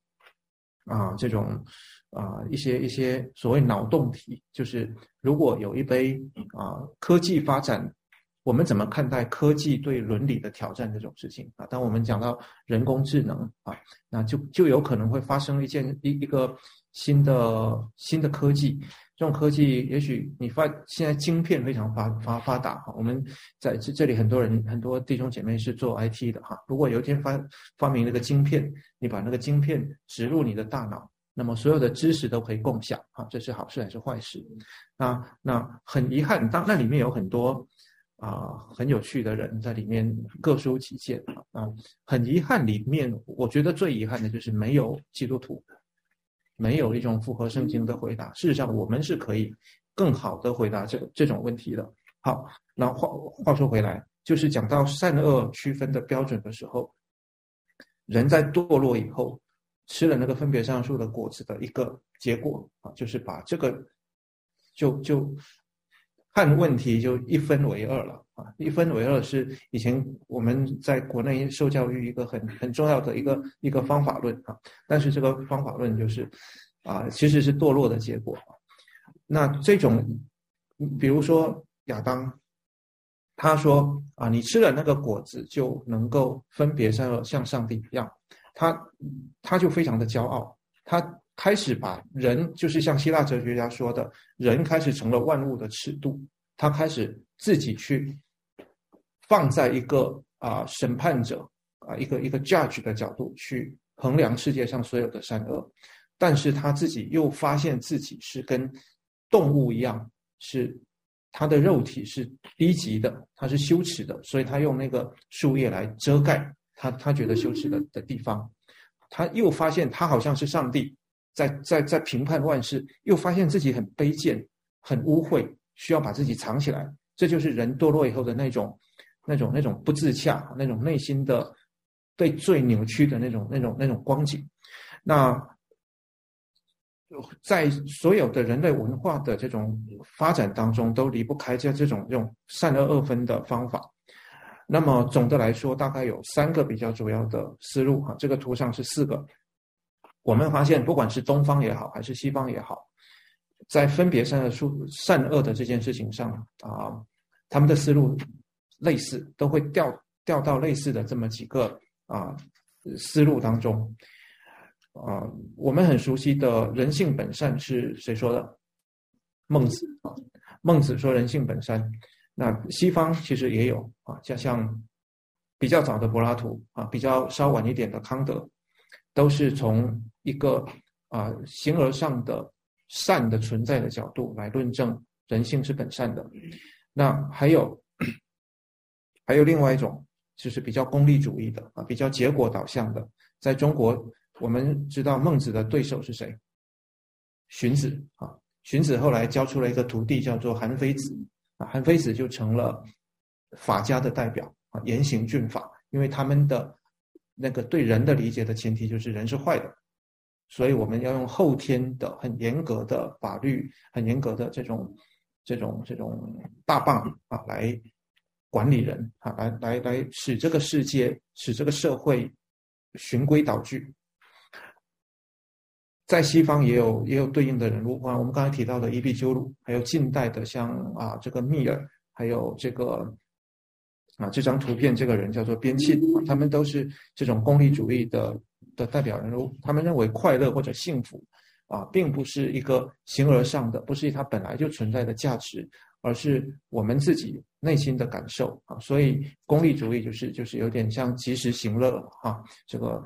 一些所谓脑洞题，就是如果有一杯科技发展，我们怎么看待科技对伦理的挑战这种事情当我们讲到人工智能那就有可能会发生一个新的科技。这种科技也许现在晶片非常发达我们在这里很多弟兄姐妹是做 IT 的如果有一天发明了个晶片，你把那个晶片植入你的大脑，那么所有的知识都可以共享这是好事还是坏事？那很遗憾，那里面有很多很有趣的人在里面各抒己见很遗憾，里面我觉得最遗憾的就是没有基督徒，没有一种符合圣经的回答。事实上我们是可以更好的回答这种问题的。好，那话说回来，就是讲到善恶区分的标准的时候，人在堕落以后吃了那个分别善恶树的果子的一个结果就是把这个就看问题就一分为二了一分为二是以前我们在国内受教育一个很重要的一个方法论但是这个方法论就是其实是堕落的结果那这种比如说亚当，他说你吃了那个果子就能够分别善恶，像上帝一样，他就非常的骄傲，他开始把人，就是像希腊哲学家说的，人开始成了万物的尺度，他开始自己去放在一个审判者一个 judge 的角度去衡量世界上所有的善恶，但是他自己又发现自己是跟动物一样，是他的肉体是低级的，他是羞耻的，所以他用那个树叶来遮盖他觉得羞耻的地方。他又发现他好像是上帝在评判万事，又发现自己很卑贱、很污秽，需要把自己藏起来。这就是人堕落以后的那种不自洽，那种内心的被罪扭曲的那种光景。那在所有的人类文化的这种发展当中，都离不开这种善恶二分的方法。那么总的来说，大概有3个比较主要的思路这个图上是4个。我们发现，不管是东方也好，还是西方也好，在分别善恶的这件事情上他们的思路类似，都会掉到类似的这么几个思路当中。我们很熟悉的人性本善是谁说的？孟子孟子说人性本善。那西方其实也有像比较早的柏拉图比较稍晚一点的康德，都是从一个形而上的善的存在的角度来论证人性是本善的。那还有另外一种就是比较功利主义的比较结果导向的。在中国，我们知道孟子的对手是谁？荀子荀子后来教出了一个徒弟叫做韩非子韩非子就成了法家的代表严刑峻法，因为他们的那个对人的理解的前提就是人是坏的，所以我们要用后天的很严格的法律、很严格的这种大棒来管理人来使这个世界、使这个社会循规蹈矩。在西方也有对应的人物我们刚才提到的伊壁鸠鲁，还有近代的像这个密尔，还有这个这张图片这个人叫做边沁他们都是这种功利主义的代表人物。他们认为快乐或者幸福并不是一个形而上的，不是它本来就存在的价值，而是我们自己内心的感受所以功利主义就是有点像及时行乐这个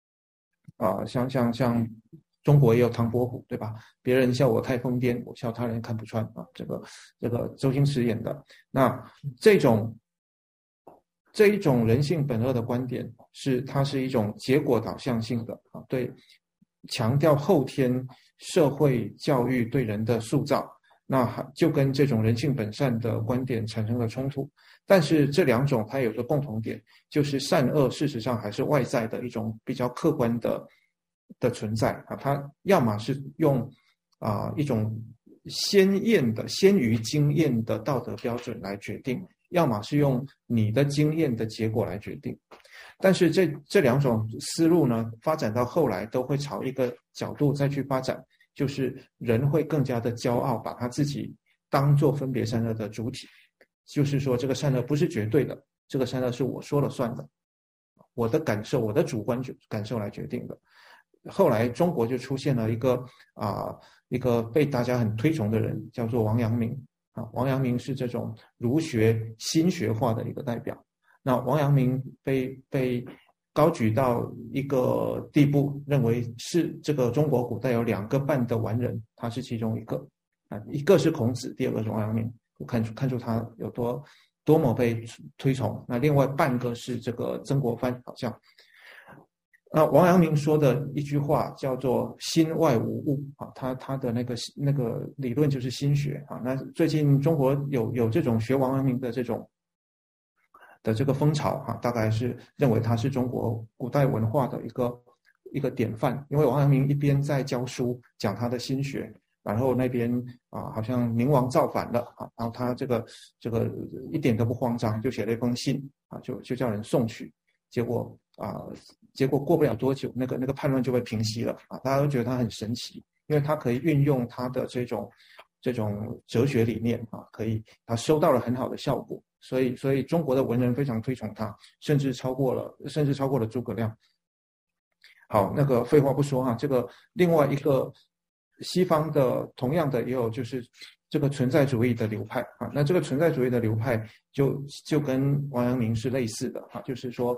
像中国也有唐伯虎对吧？别人笑我太疯癫，我笑他人看不穿这个周星驰演的。那这一种人性本恶的观点它是一种结果导向性的对，强调后天社会教育对人的塑造，那就跟这种人性本善的观点产生了冲突。但是这2种它有个共同点，就是善恶事实上还是外在的一种比较客观的存在它要么是用一种先于经验的道德标准来决定，要么是用你的经验的结果来决定。但是这2种思路呢，发展到后来都会朝一个角度再去发展，就是人会更加的骄傲，把他自己当作分别善恶的主体，就是说这个善恶不是绝对的，这个善恶是我说了算的，我的感受，我的主观感受来决定的。后来中国就出现了一个被大家很推崇的人，叫做王阳明王阳明是这种儒学新学化的一个代表。那王阳明被高举到一个地步，认为是这个中国古代有2个半的完人，他是其中一个一个是孔子，第2个是王阳明，看出他有多么被推崇。那另外半个是这个曾国藩，好像那王阳明说的一句话叫做心外无物他的那个理论就是心学那最近中国有这种学王阳明的这个风潮大概是认为他是中国古代文化的一个典范。因为王阳明一边在教书讲他的心学，然后那边好像明王造反了然后他这个一点都不慌张，就写了一封信就叫人送去。结果过不了多久，那个叛乱就被平息了大家都觉得他很神奇，因为他可以运用他的这种哲学理念他收到了很好的效果，所以中国的文人非常推崇他，甚至超过了诸葛亮。好，那个废话不说这个另外一个西方的同样的也有就是这个存在主义的流派那这个存在主义的流派就跟王阳明是类似的就是说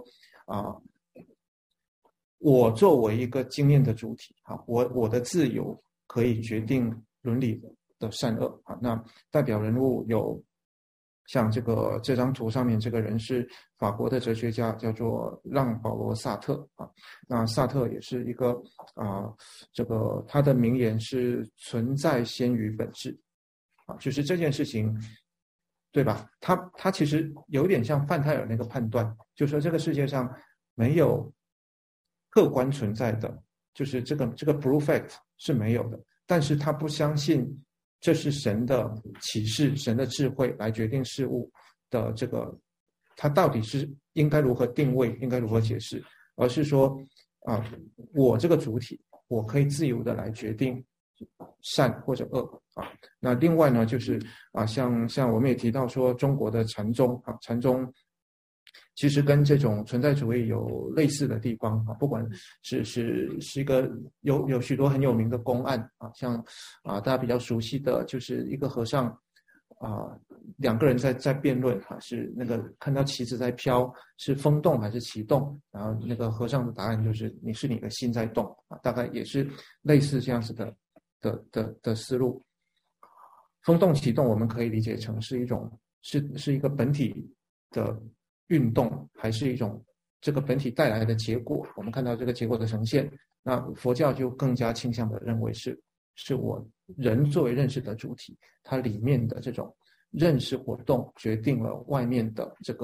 我作为一个经验的主体我的自由可以决定伦理的善恶那代表人物有像这张图上面这个人是法国的哲学家，叫做让·保罗·萨特啊。那萨特也是一个他的名言是存在先于本质啊，就是这件事情，对吧？他其实有点像范泰尔那个判断，就是说这个世界上没有客观存在的，就是这个 brute fact 是没有的，但是他不相信这是神的启示、神的智慧来决定事物的这个，他到底是应该如何定位、应该如何解释，而是说我这个主体，我可以自由的来决定善或者恶啊。那另外呢，就是像我们也提到说，中国的禅宗禅宗其实跟这种存在主义有类似的地方啊，不管是一个有许多很有名的公案啊，像大家比较熟悉的就是一个和尚两个人在辩论是那个看到旗子在飘，是风动还是旗动，然后那个和尚的答案就是你的心在动啊，大概也是类似这样子的思路。风动旗动我们可以理解成是一个本体的运动，还是一种这个本体带来的结果，我们看到这个结果的呈现。那佛教就更加倾向的认为是我人作为认识的主体，它里面的这种认识活动决定了外面的这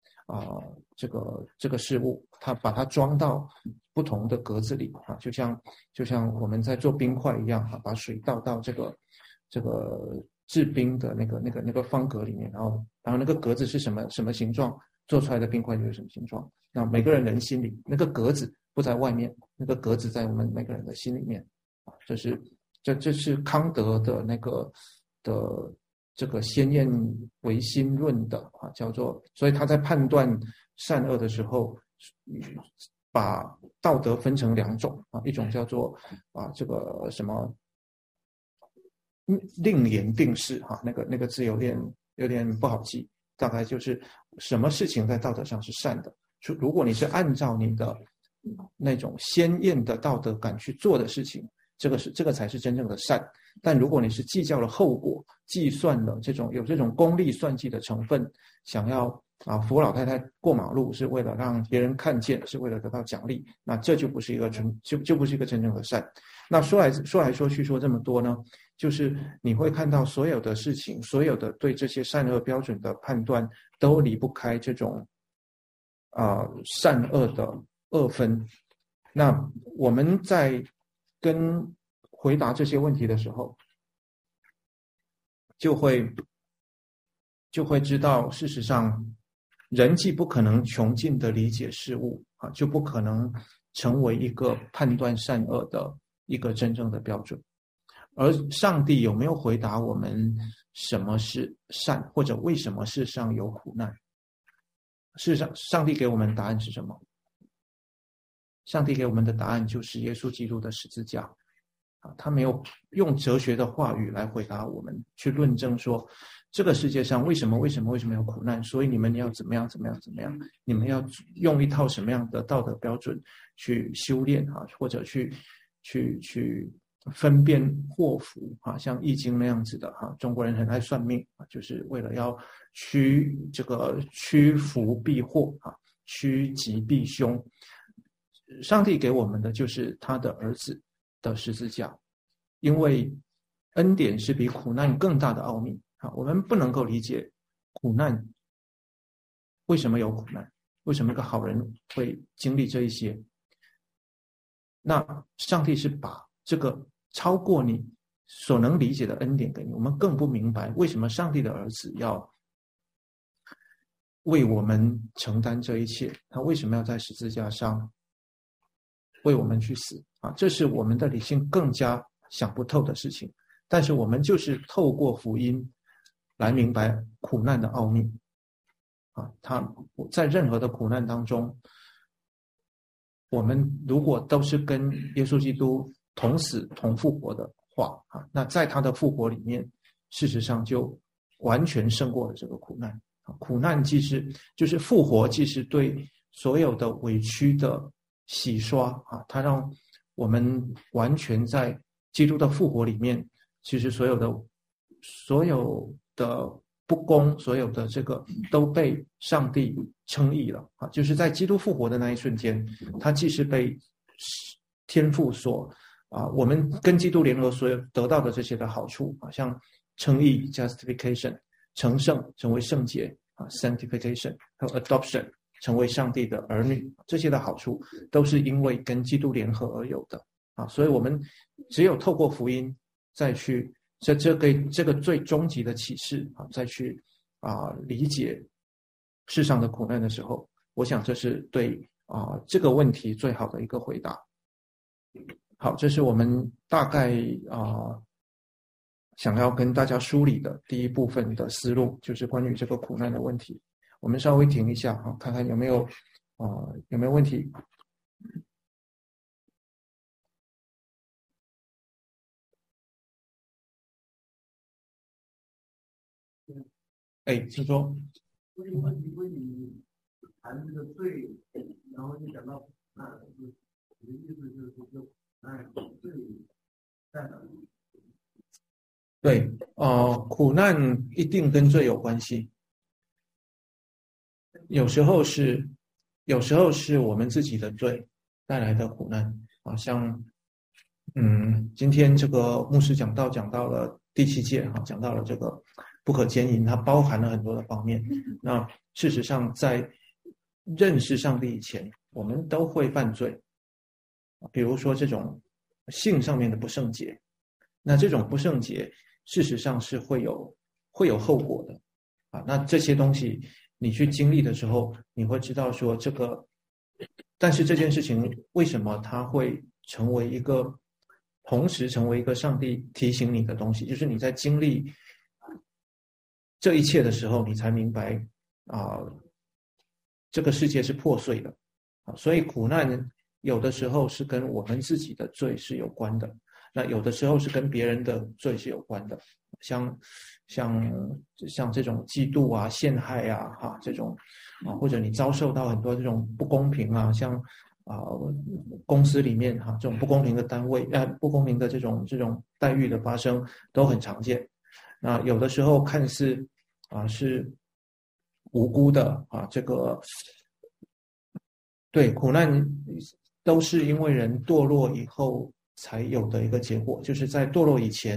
个事物，它把它装到不同的格子里就像我们在做冰块一样把水倒到这个制冰的那个方格里面，然后那个格子是什么形状，做出来的冰块就是什么形状。那每个人心里那个格子不在外面，那个格子在我们每个人的心里面这是康德的这个先验唯心论的叫做，所以他在判断善恶的时候，把道德分成两种一种叫做这个什么令言定式那个字有点不好记，大概就是什么事情在道德上是善的，如果你是按照你的那种先验的道德感去做的事情，这个才是真正的善。但如果你是计较了后果，计算了有这种功利算计的成分，想要扶老太太过马路是为了让别人看见，是为了得到奖励，那这就不是一个就不是一个真正的善。那说来说去说这么多呢，就是你会看到所有的事情，所有的对这些善恶标准的判断都离不开这种善恶的二分。那我们在跟回答这些问题的时候，就会知道，事实上人既不可能穷尽的理解事物就不可能成为一个判断善恶的一个真正的标准。而上帝有没有回答我们什么是善，或者为什么世上有苦难？事实上上帝给我们的答案是什么？上帝给我们的答案就是耶稣基督的十字架他没有用哲学的话语来回答我们，去论证说这个世界上为什么有苦难，所以你们要怎么样，你们要用一套什么样的道德标准去修炼或者去分辨祸福像易经那样子的中国人很爱算命就是为了要驱福避祸趋吉避凶。上帝给我们的就是他的儿子的十字架，因为恩典是比苦难更大的奥秘我们不能够理解苦难为什么有苦难，为什么一个好人会经历这一些。那上帝是把这个超过你所能理解的恩典给你，我们更不明白为什么上帝的儿子要为我们承担这一切，他为什么要在十字架上为我们去死这是我们的理性更加想不透的事情。但是我们就是透过福音来明白苦难的奥秘他在任何的苦难当中，我们如果都是跟耶稣基督同死同复活的话那在他的复活里面，事实上就完全胜过了这个苦难苦难就是复活，既是对所有的委屈的洗刷它让我们完全在基督的复活里面，其实所有的不公，所有的这个都被上帝称义了啊，就是在基督复活的那一瞬间，他既是被天父所我们跟基督联合所有得到的这些的好处啊，像称义 justification 成圣成为圣洁sanctification 还有 adoption 成为上帝的儿女，这些的好处都是因为跟基督联合而有的啊，所以我们只有透过福音再去这个最终极的启示啊，再去理解世上的苦难的时候，我想这是对这个问题最好的一个回答。好，这是我们大概想要跟大家梳理的第一部分的思路，就是关于这个苦难的问题。我们稍微停一下看看有没有问题。请说。 因为你谈这个罪，然后就讲到你的意思就是说，罪在哪里？ 对，苦难一定跟罪有关系。有时候是我们自己的罪带来的苦难啊，像今天这个牧师讲到了第7诫讲到了这个不可奸淫，它包含了很多的方面。那事实上在认识上帝以前，我们都会犯罪，比如说这种性上面的不圣洁，那这种不圣洁事实上是会有后果的那这些东西你去经历的时候，你会知道说但是这件事情为什么它会同时成为一个上帝提醒你的东西，就是你在经历这一切的时候，你才明白这个世界是破碎的所以苦难有的时候是跟我们自己的罪是有关的，那有的时候是跟别人的罪是有关的，像这种嫉妒陷害这种或者你遭受到很多这种不公平像公司里面这种不公平的单位不公平的这种待遇的发生都很常见。那有的时候看似是无辜的这个对苦难都是因为人堕落以后才有的一个结果，就是在堕落以前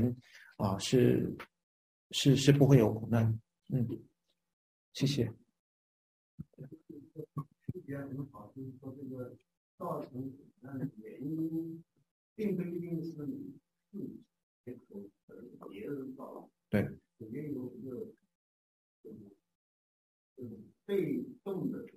是不会有苦难。谢谢。 很好，就是说这个造成苦难的原因，并不一定是你自己别人造成， 对， 肯定有一个被动的。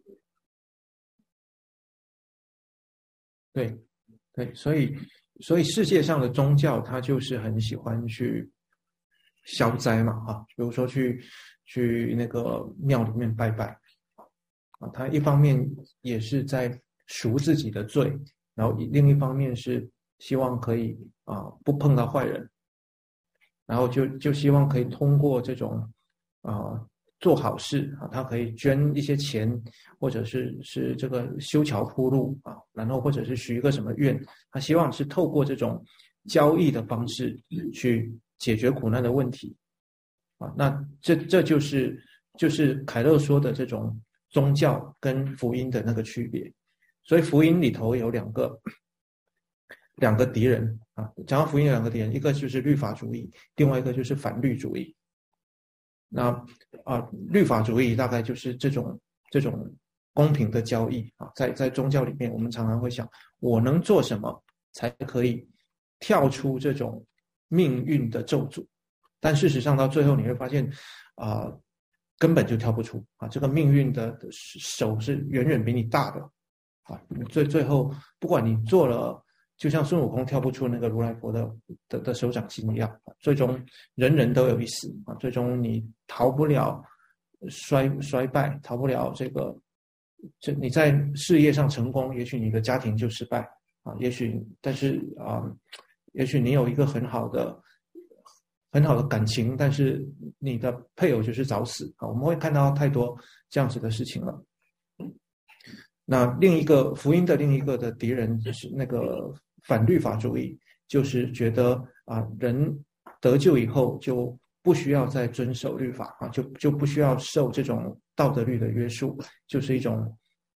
对，所以世界上的宗教它就是很喜欢去消灾嘛比如说去那个庙里面拜拜他一方面也是在赎自己的罪，然后另一方面是希望可以不碰到坏人，然后就希望可以通过这种做好事他可以捐一些钱，或者是这个修桥铺路然后或者是许一个什么愿，他希望是透过这种交易的方式去解决苦难的问题那这就是凯勒说的这种宗教跟福音的那个区别。所以福音里头有两个敌人讲到福音有两个敌人，一个就是律法主义，另外一个就是反律主义。那律法主义大概就是这种公平的交易在宗教里面，我们常常会想，我能做什么才可以跳出这种命运的咒诅？但事实上到最后你会发现根本就跳不出这个命运的手是远远比你大的最后不管你做了，就像孙悟空跳不出那个如来佛的手掌心一样最终人人都有一死最终你逃不了衰败，逃不了你在事业上成功，也许你的家庭就失败但是也许你有一个很好的感情，但是你的配偶就是早死我们会看到太多这样子的事情了。那另一个福音的另一个的敌人就是那个反律法主义，就是觉得人得救以后就不需要再遵守律法啊，就不需要受这种道德律的约束，就是一种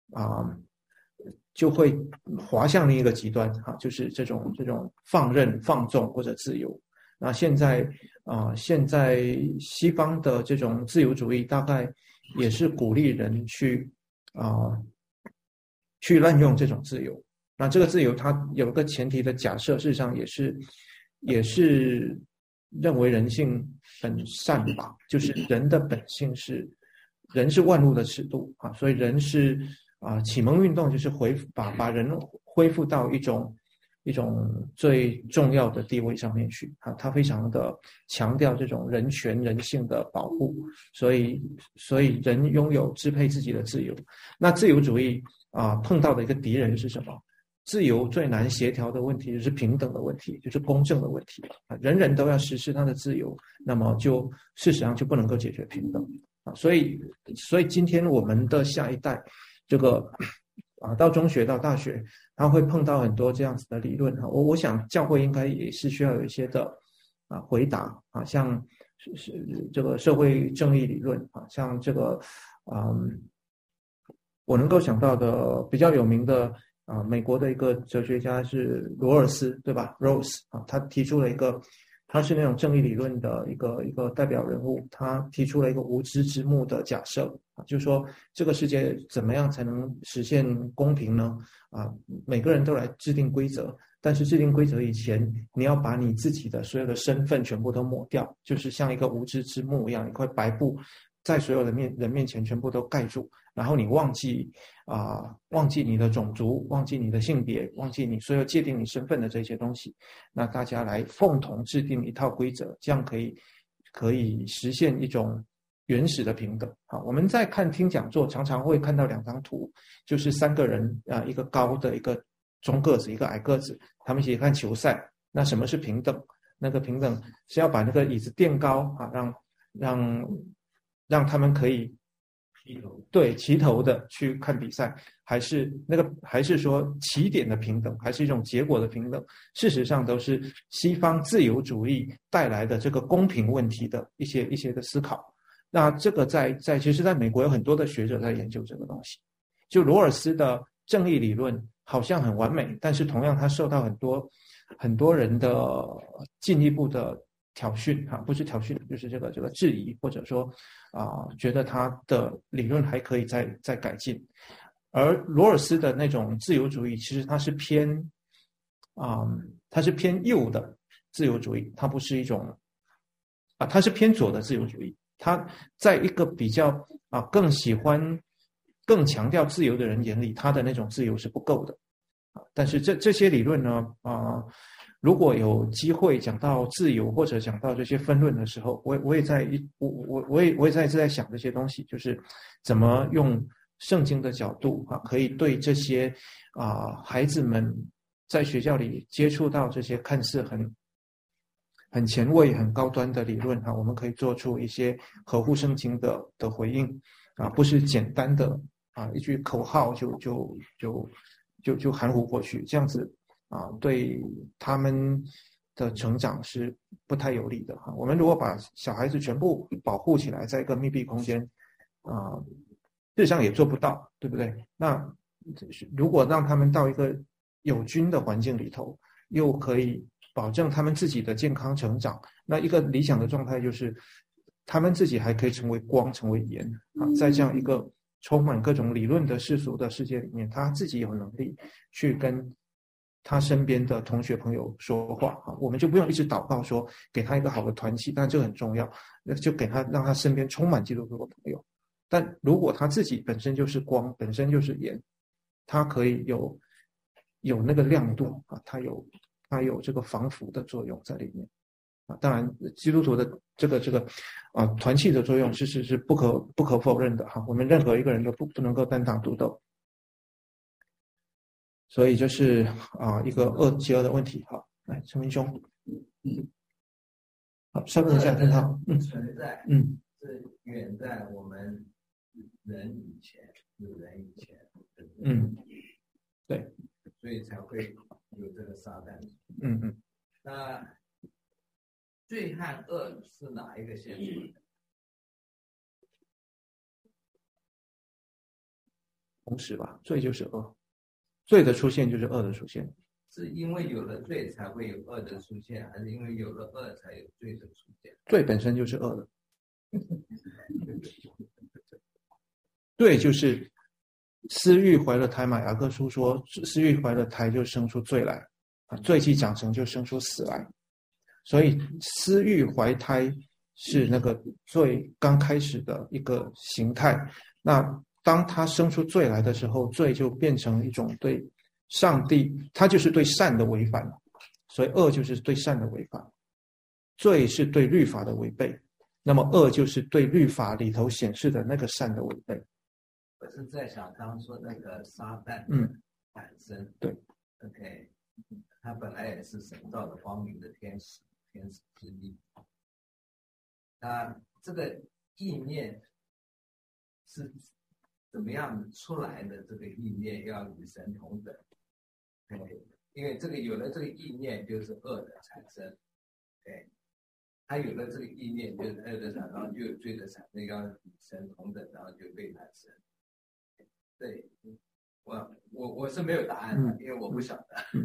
就会滑向另一个极端啊，就是这种放任、放纵或者自由。那现在西方的这种自由主义大概也是鼓励人去滥用这种自由。那这个自由它有一个前提的假设，事实上也是认为人性本善吧，就是人的本性人是万物的尺度啊，所以人是启蒙运动就是把人恢复到一种最重要的地位上面去啊，他非常的强调这种人权人性的保护，所以人拥有支配自己的自由。那自由主义碰到的一个敌人是什么？自由最难协调的问题就是平等的问题，就是公正的问题啊，人人都要实施他的自由，那么事实上就不能够解决平等啊，所以今天我们的下一代这个到中学到大学，他会碰到很多这样子的理论。我想教会应该也是需要有一些的回答啊，像是这个社会正义理论啊，像这个我能够想到的比较有名的美国的一个哲学家是罗尔斯，对吧 ？Rawls 啊，他提出了一个，他是那种正义理论的一个代表人物，他提出了一个无知之幕的假设啊，就是说这个世界怎么样才能实现公平呢？每个人都来制定规则，但是制定规则以前，你要把你自己的所有的身份全部都抹掉，就是像一个无知之幕一样，一块白布在所有的人面前全部都盖住，然后你忘记你的种族，忘记你的性别，忘记你所有界定你身份的这些东西，那大家来共同制定一套规则，这样可以实现一种原始的平等。好，我们在听讲座常常会看到2张图，就是3个人一个高的，一个中个子，一个矮个子，他们一起看球赛。那什么是平等？那个平等是要把那个椅子垫高让他们可以齐头的去看比赛，还是说起点的平等，还是一种结果的平等？事实上都是西方自由主义带来的这个公平问题的一些的思考。那这个其实在美国有很多的学者在研究这个东西。就罗尔斯的正义理论好像很完美，但是同样他受到很多人的进一步的挑衅不是挑衅，就是这个质疑，或者说觉得他的理论还可以再改进。而罗尔斯的那种自由主义，其实它是偏右的自由主义，它不是一种它是偏左的自由主义。他在一个比较更强调自由的人眼里，他的那种自由是不够的但是这些理论呢如果有机会讲到自由或者讲到这些分论的时候，我也在想这些东西，就是怎么用圣经的角度可以对这些孩子们在学校里接触到这些看似很前卫、很高端的理论我们可以做出一些合乎圣经的回应不是简单的一句口号就含糊过去，这样子对他们的成长是不太有利的我们如果把小孩子全部保护起来，在一个密闭空间事实上也做不到，对不对？那如果让他们到一个有菌的环境里头，又可以保证他们自己的健康成长，那一个理想的状态就是他们自己还可以成为光，成为盐在这样一个充满各种理论的世俗的世界里面，他自己有能力去跟他身边的同学朋友说话我们就不用一直祷告说给他一个好的团契，但这个很重要，就给他让他身边充满基督徒的朋友。但如果他自己本身就是光，本身就是盐，他可以有那个亮度他有这个防腐的作用在里面当然基督徒的这个团契的作用是不可否认的我们任何一个人都不能够单打独斗，所以这是一个邪恶的问题来陈明兄好，稍等一下很好存在是远在我们人以前有人以前对， 所以才会有这个撒旦那最罪和恶是哪一个先出来的？ 同时吧，罪就是恶，罪的出现就是恶的出现。 是因为有了罪才会有恶的出现，还是因为有了恶才有罪的出现？ 罪本身就是恶的。罪就是私欲怀了胎嘛，雅各书说，私欲怀了胎就生出罪来，罪既长成就生出死来。所以私欲怀胎是那个罪刚开始的一个形态。那当它生出罪来的时候，罪就变成一种对上帝，它就是对善的违反，所以恶就是对善的违反，罪是对律法的违背，那么恶就是对律法里头显示的那个善的违背。 我是在想，刚刚说那个撒旦产生， 对 ，OK， 他本来也是神造的光明的天使之一，那这个意念是怎么样出来的？这个意念要与神同等，因为这个有了这个意念，就是恶的产生，他有了这个意念，就是恶的产生，然后就有罪的产生，要与神同等，然后就被产生。对，我是没有答案的，因为我不晓得。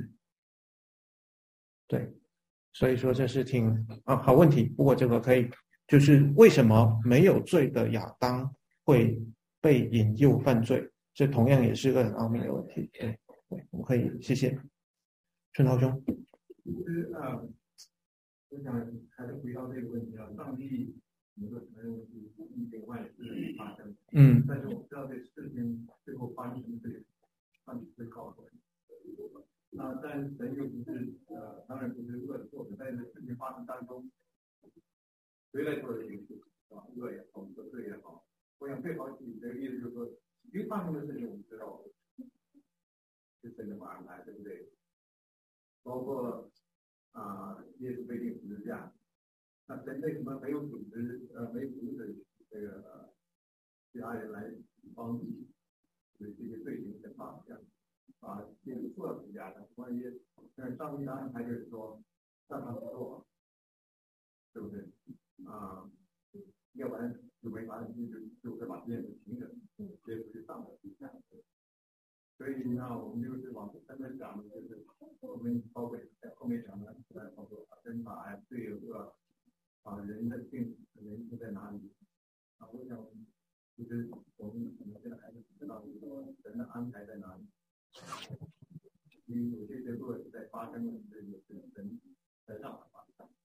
对，所以说这是挺好问题。不过这个可以，就是为什么没有罪的亚当会被引诱犯罪？这同样也是个很奥秘的问题。对，我们可以谢谢春涛兄。 其实我想还是回到这个问题啊，上帝能够承认是一点万事发生，但是我们知道这事情最后发生什么事情，上帝会告诉我们。但神又不是当然不是恶的做的，在这事情发生当中，谁来做这个事啊？恶也好，罪也好，我想最好举这个例子就是说，已经发生的事情我们知道是神的安排，对不对？包括耶稣被钉十字架，那神为什么没有组织没阻止这个其他人来帮助这些罪行的方向耶稣做了十字架的，关于上帝的安排就是说让他不做，对不对？要不然就违反就会把这件事情的耶稣就上了十字架。所以呢，我们就是往前面讲的，就是我们包括在后面讲的，包括真法罪恶人的性人是在哪里我想其实我们可能现在还是不知道说人的安排在哪里，因为有些恶是在发生的，这个是人在让它发生。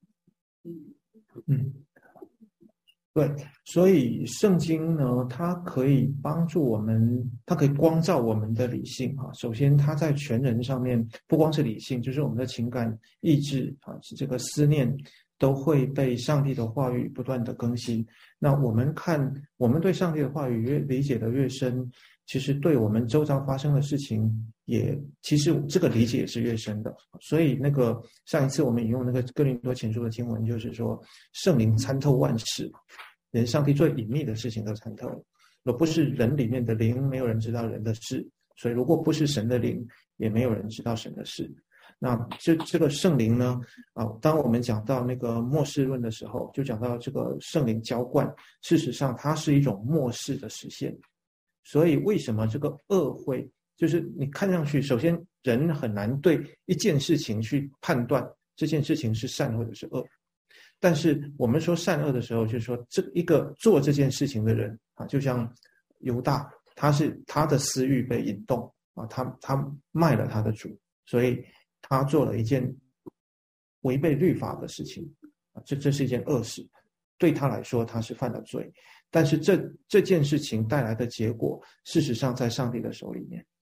对，所以圣经呢，它可以帮助我们，它可以光照我们的理性首先，它在全人上面不光是理性，就是我们的情感、意志这个思念都会被上帝的话语不断的更新。那我们对上帝的话语越理解的越深，其实对我们周遭发生的事情其实这个理解也是越深的。所以那个上一次我们引用那个哥林多前书的经文，就是说圣灵参透万事，连上帝最隐秘的事情都参透。若不是人里面的灵，没有人知道人的事，所以如果不是神的灵，也没有人知道神的事。那这个圣灵呢当我们讲到那个末世论的时候，就讲到这个圣灵浇灌，事实上它是一种末世的实现。所以为什么这个恶会，就是你看上去，首先人很难对一件事情去判断这件事情是善或者是恶，但是我们说善恶的时候，就是说这一个做这件事情的人就像犹大，他的私欲被引动他卖了他的主，所以他做了一件违背律法的事情这是一件恶事，对他来说他是犯了罪。但是这件事情带来的结果，事实上在上帝的手里面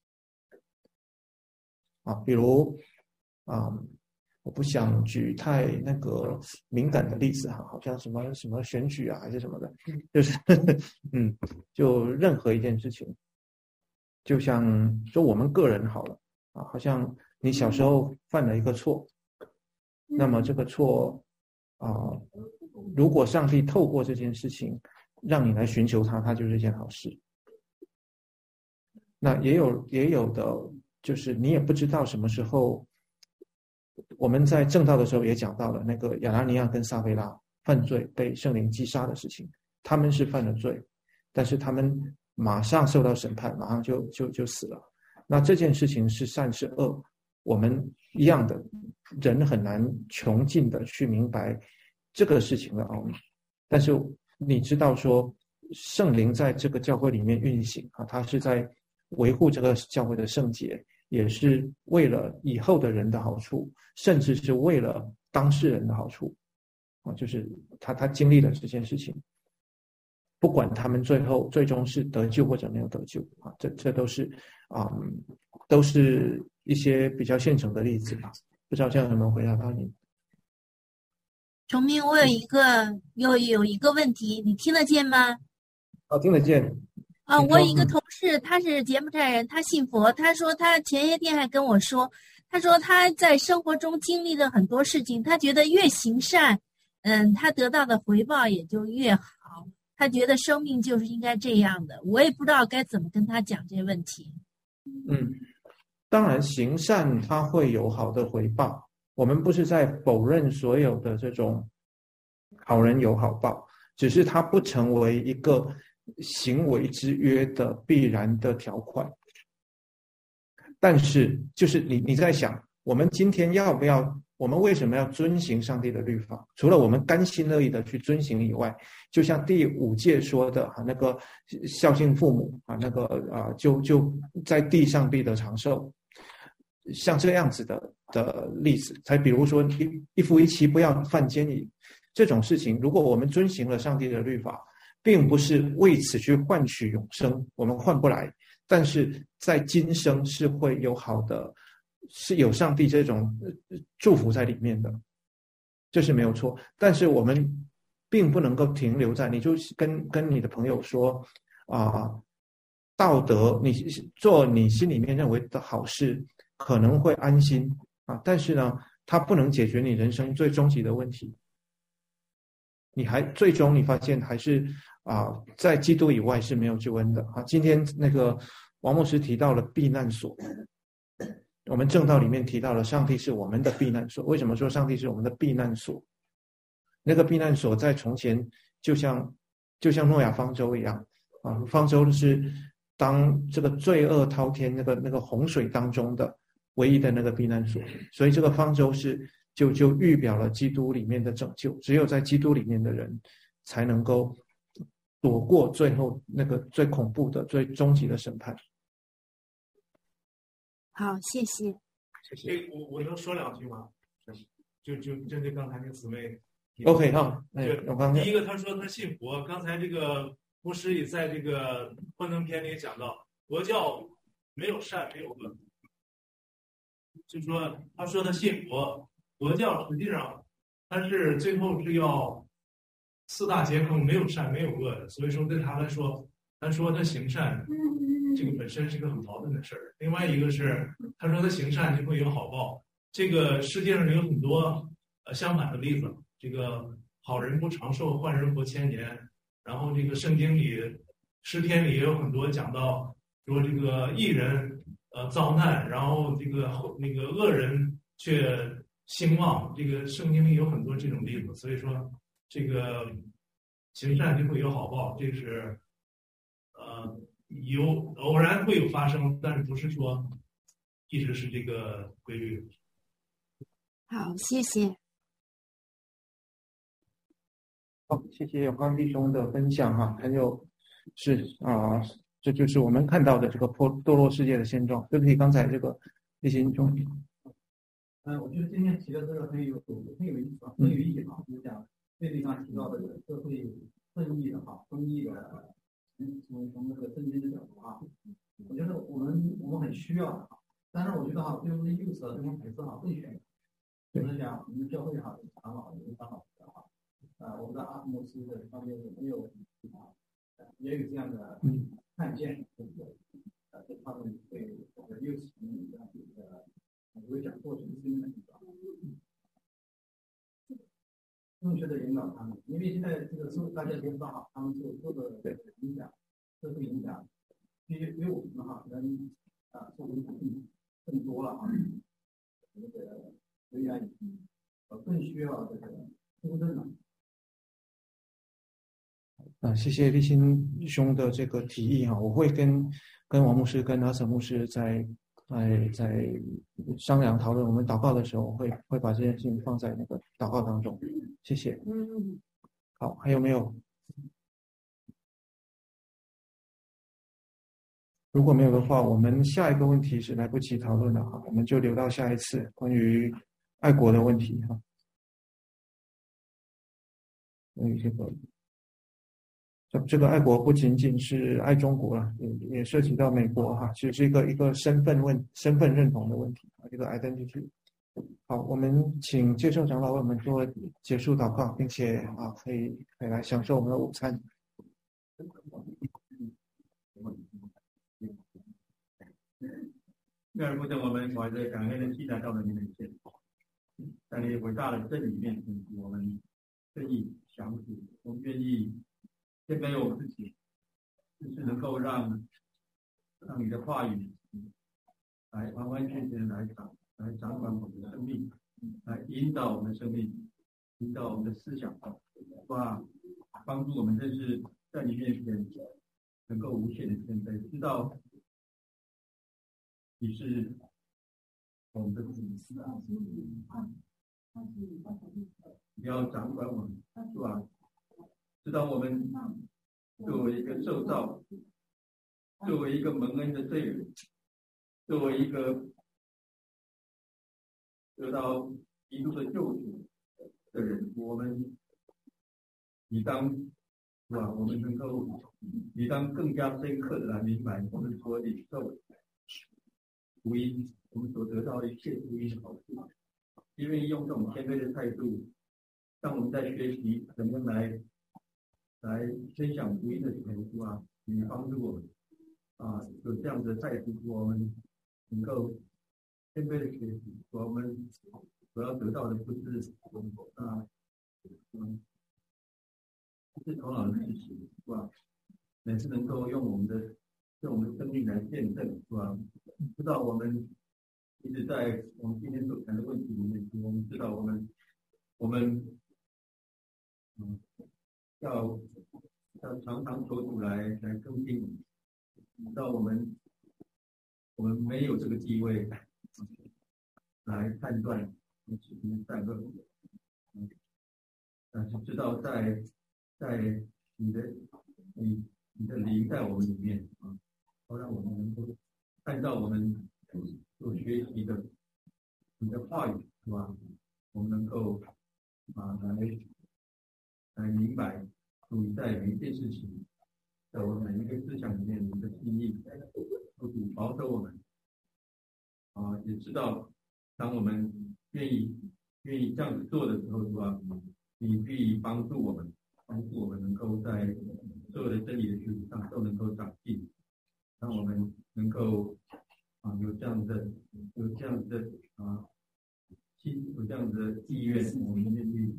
比如我不想举太那个敏感的例子好像什么选举还是什么的，就是就任何一件事情，就像说我们个人好了好像你小时候犯了一个错，那么这个错如果上帝透过这件事情让你来寻求他就是一件好事。那也有的就是你也不知道什么时候我们在正道的时候也讲到了那个亚拿尼亚跟撒非拉犯罪被圣灵击杀的事情，他们是犯了罪，但是他们马上受到审判，马上就死了。那这件事情是善是恶，我们一样的人很难穷尽的去明白这个事情的奥秘，但是你知道说圣灵在这个教会里面运行啊，他是在维护这个教会的圣洁，也是为了以后的人的好处，甚至是为了当事人的好处啊，就是他经历了这件事情，不管他们最终是得救或者没有得救啊，这都是都是一些比较现成的例子吧。不知道这样有没有回答到你？ 崇明，我有一个问题，你听得见吗？ 听得见。 我一个同事，他是柬埔寨人，他信佛。他说他前些天还跟我说，他说他在生活中经历了很多事情，他觉得越行善，他得到的回报也就越好。他觉得生命就是应该这样的。我也不知道该怎么跟他讲这些问题。 当然行善它会有好的回报，我们不是在否认所有的这种好人有好报，只是它不成为一个行为之约的必然的条款。但是就是你在想，我们今天我们为什么要遵行上帝的律法？除了我们甘心乐意的去遵行以外，就像第5诫说的那个孝敬父母那个就在地上必得长寿，像这样子的例子，才比如说一夫一妻不要犯奸淫这种事情，如果我们遵行了上帝的律法，并不是为此去换取永生，我们换不来，但是在今生是会有好的，是有上帝这种祝福在里面的，这是没有错。但是我们并不能够停留在你就跟你的朋友说道德，你做你心里面认为的好事可能会安心但是呢，它不能解决你人生最终极的问题。你最终你发现还是在基督以外是没有救恩的今天那个王牧师提到了避难所，我们正道里面提到了上帝是我们的避难所。为什么说上帝是我们的避难所？那个避难所在从前就像诺亚方舟一样方舟是当这个罪恶滔天那个洪水当中的唯一的那个避难所，所以这个方舟就预表了基督里面的拯救，只有在基督里面的人才能够躲过最后那个最恐怖的最终极的审判。 好，谢谢。 谢谢。我能说2句吗？就针对刚才那个姊妹。 OK 好， 第一个他说他信佛，刚才这个牧师也在这个幻灯片里讲到，佛教没有善没有恶，就说他说他信佛，佛教实际上它是最后是要4大皆空，没有善没有恶的，所以说对他来说，他说他行善，这个本身是个很矛盾的事儿。另外一个是他说他行善就会有好报，这个世界上有很多相反的例子，这个好人不长寿，坏人活千年。然后这个圣经里诗篇里也有很多讲到说这个义人遭难，然后这个那个恶人却兴旺，这个圣经里有很多这种例子。所以说这个行善就会有好报，这是偶然会有发生，但是不是说一直是这个规律。 好，谢谢。 好，谢谢永康弟兄的分享很有这就是我们看到的这个堕落世界的现状。对不起，刚才这个一些兄弟。 我觉得今天提的这个很有意思很有意义就是讲这地方提到的社会正义的公益的，从那个正经的角度我觉得我们很需要的但是我觉得对我们的幼师对我们粉丝更需要。就是讲我们教会常好，也常好我们的阿姆斯的方面也有这样的看见，这他们对我们幼师这样的会讲过程新的正确的引导他们，因为现在这个大家都知道他们受的影响，社会影响比我们可能受影响更多了所以更需要这个公正谢谢立新兄的这个提议我会跟王牧师跟阿瑟牧师在商量讨论，我们祷告的时候会把这件事情放在那个祷告当中。谢谢。好，还有没有？如果没有的话，我们下一个问题是来不及讨论的我们就留到下一次关于爱国的问题这个爱国不仅仅是爱中国了，也涉及到美国其实是一个身份认同的问题这个 identity。好，我们请介寿长老为我们做结束祷告，并且可以来享受我们的午餐。 第二部分，我们怀着感恩的期待到了你面前，在你伟大的真理面前，我们愿意降服，我们愿意谦卑我们自己，就是能够让你的话语来完完全全来掌管我们的生命，来引导我们的生命，引导我们的思想，帮助我们认识在你面前能够无限的谦卑，知道你是我们的主，你要掌管我们，是吧？知道我们作为一个受造，作为一个蒙恩的罪人，作为一个得到基督的救赎的人，你当更加深刻的来明白我们所领受福音，我们所得到的一切福音的好处，也愿意用这种谦卑的态度，当我们在学习怎么来分享福音的时候你帮助我们有这样的态度，我们能够谦卑的学习，我们所要得到的不是不是头脑的知识，是吧？乃是能够用我们的生命来见证，是吧？知道我们一直在我们今天所谈的问题里面，我们知道我们要常常求主来更新我们，知道我们没有这个机会来判断事情善恶，但是知道在你的灵在我们里面好让我们能够按照我们所学习的你的话语，是吧？我们能够来明白你在每一件事情，在我们每一个思想里面你的心意，主保守我们也知道当我们愿意这样子做的时候，是吧？你必帮助我们能够在所有的真理的学习上都能够长进，让我们能够有这样的心，有这样的意愿，我们愿意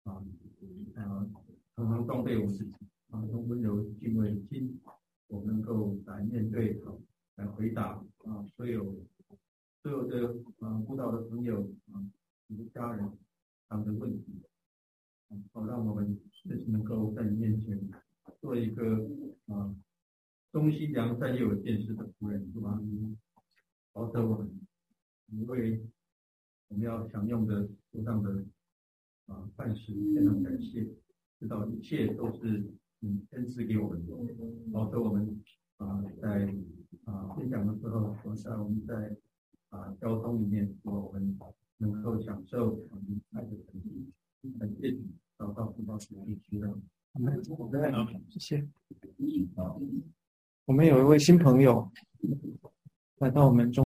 常常装备我们自己用温柔敬畏的心，我们能够来面对来回答所有的辅导的朋友你的家人他们的问题，好让我们能够在你面前做一个忠心良善又有见识的仆人，是吧？保守我们，因为我们要享用的手上的饭食，非常感谢，知道一切都是你恩赐给我们的，保守我们在分享的时候，我们在交通里面，我们能够享受你爱的成绩，感谢你，祷告奉主的名求， 谢谢。我们有一位新朋友来到我们中。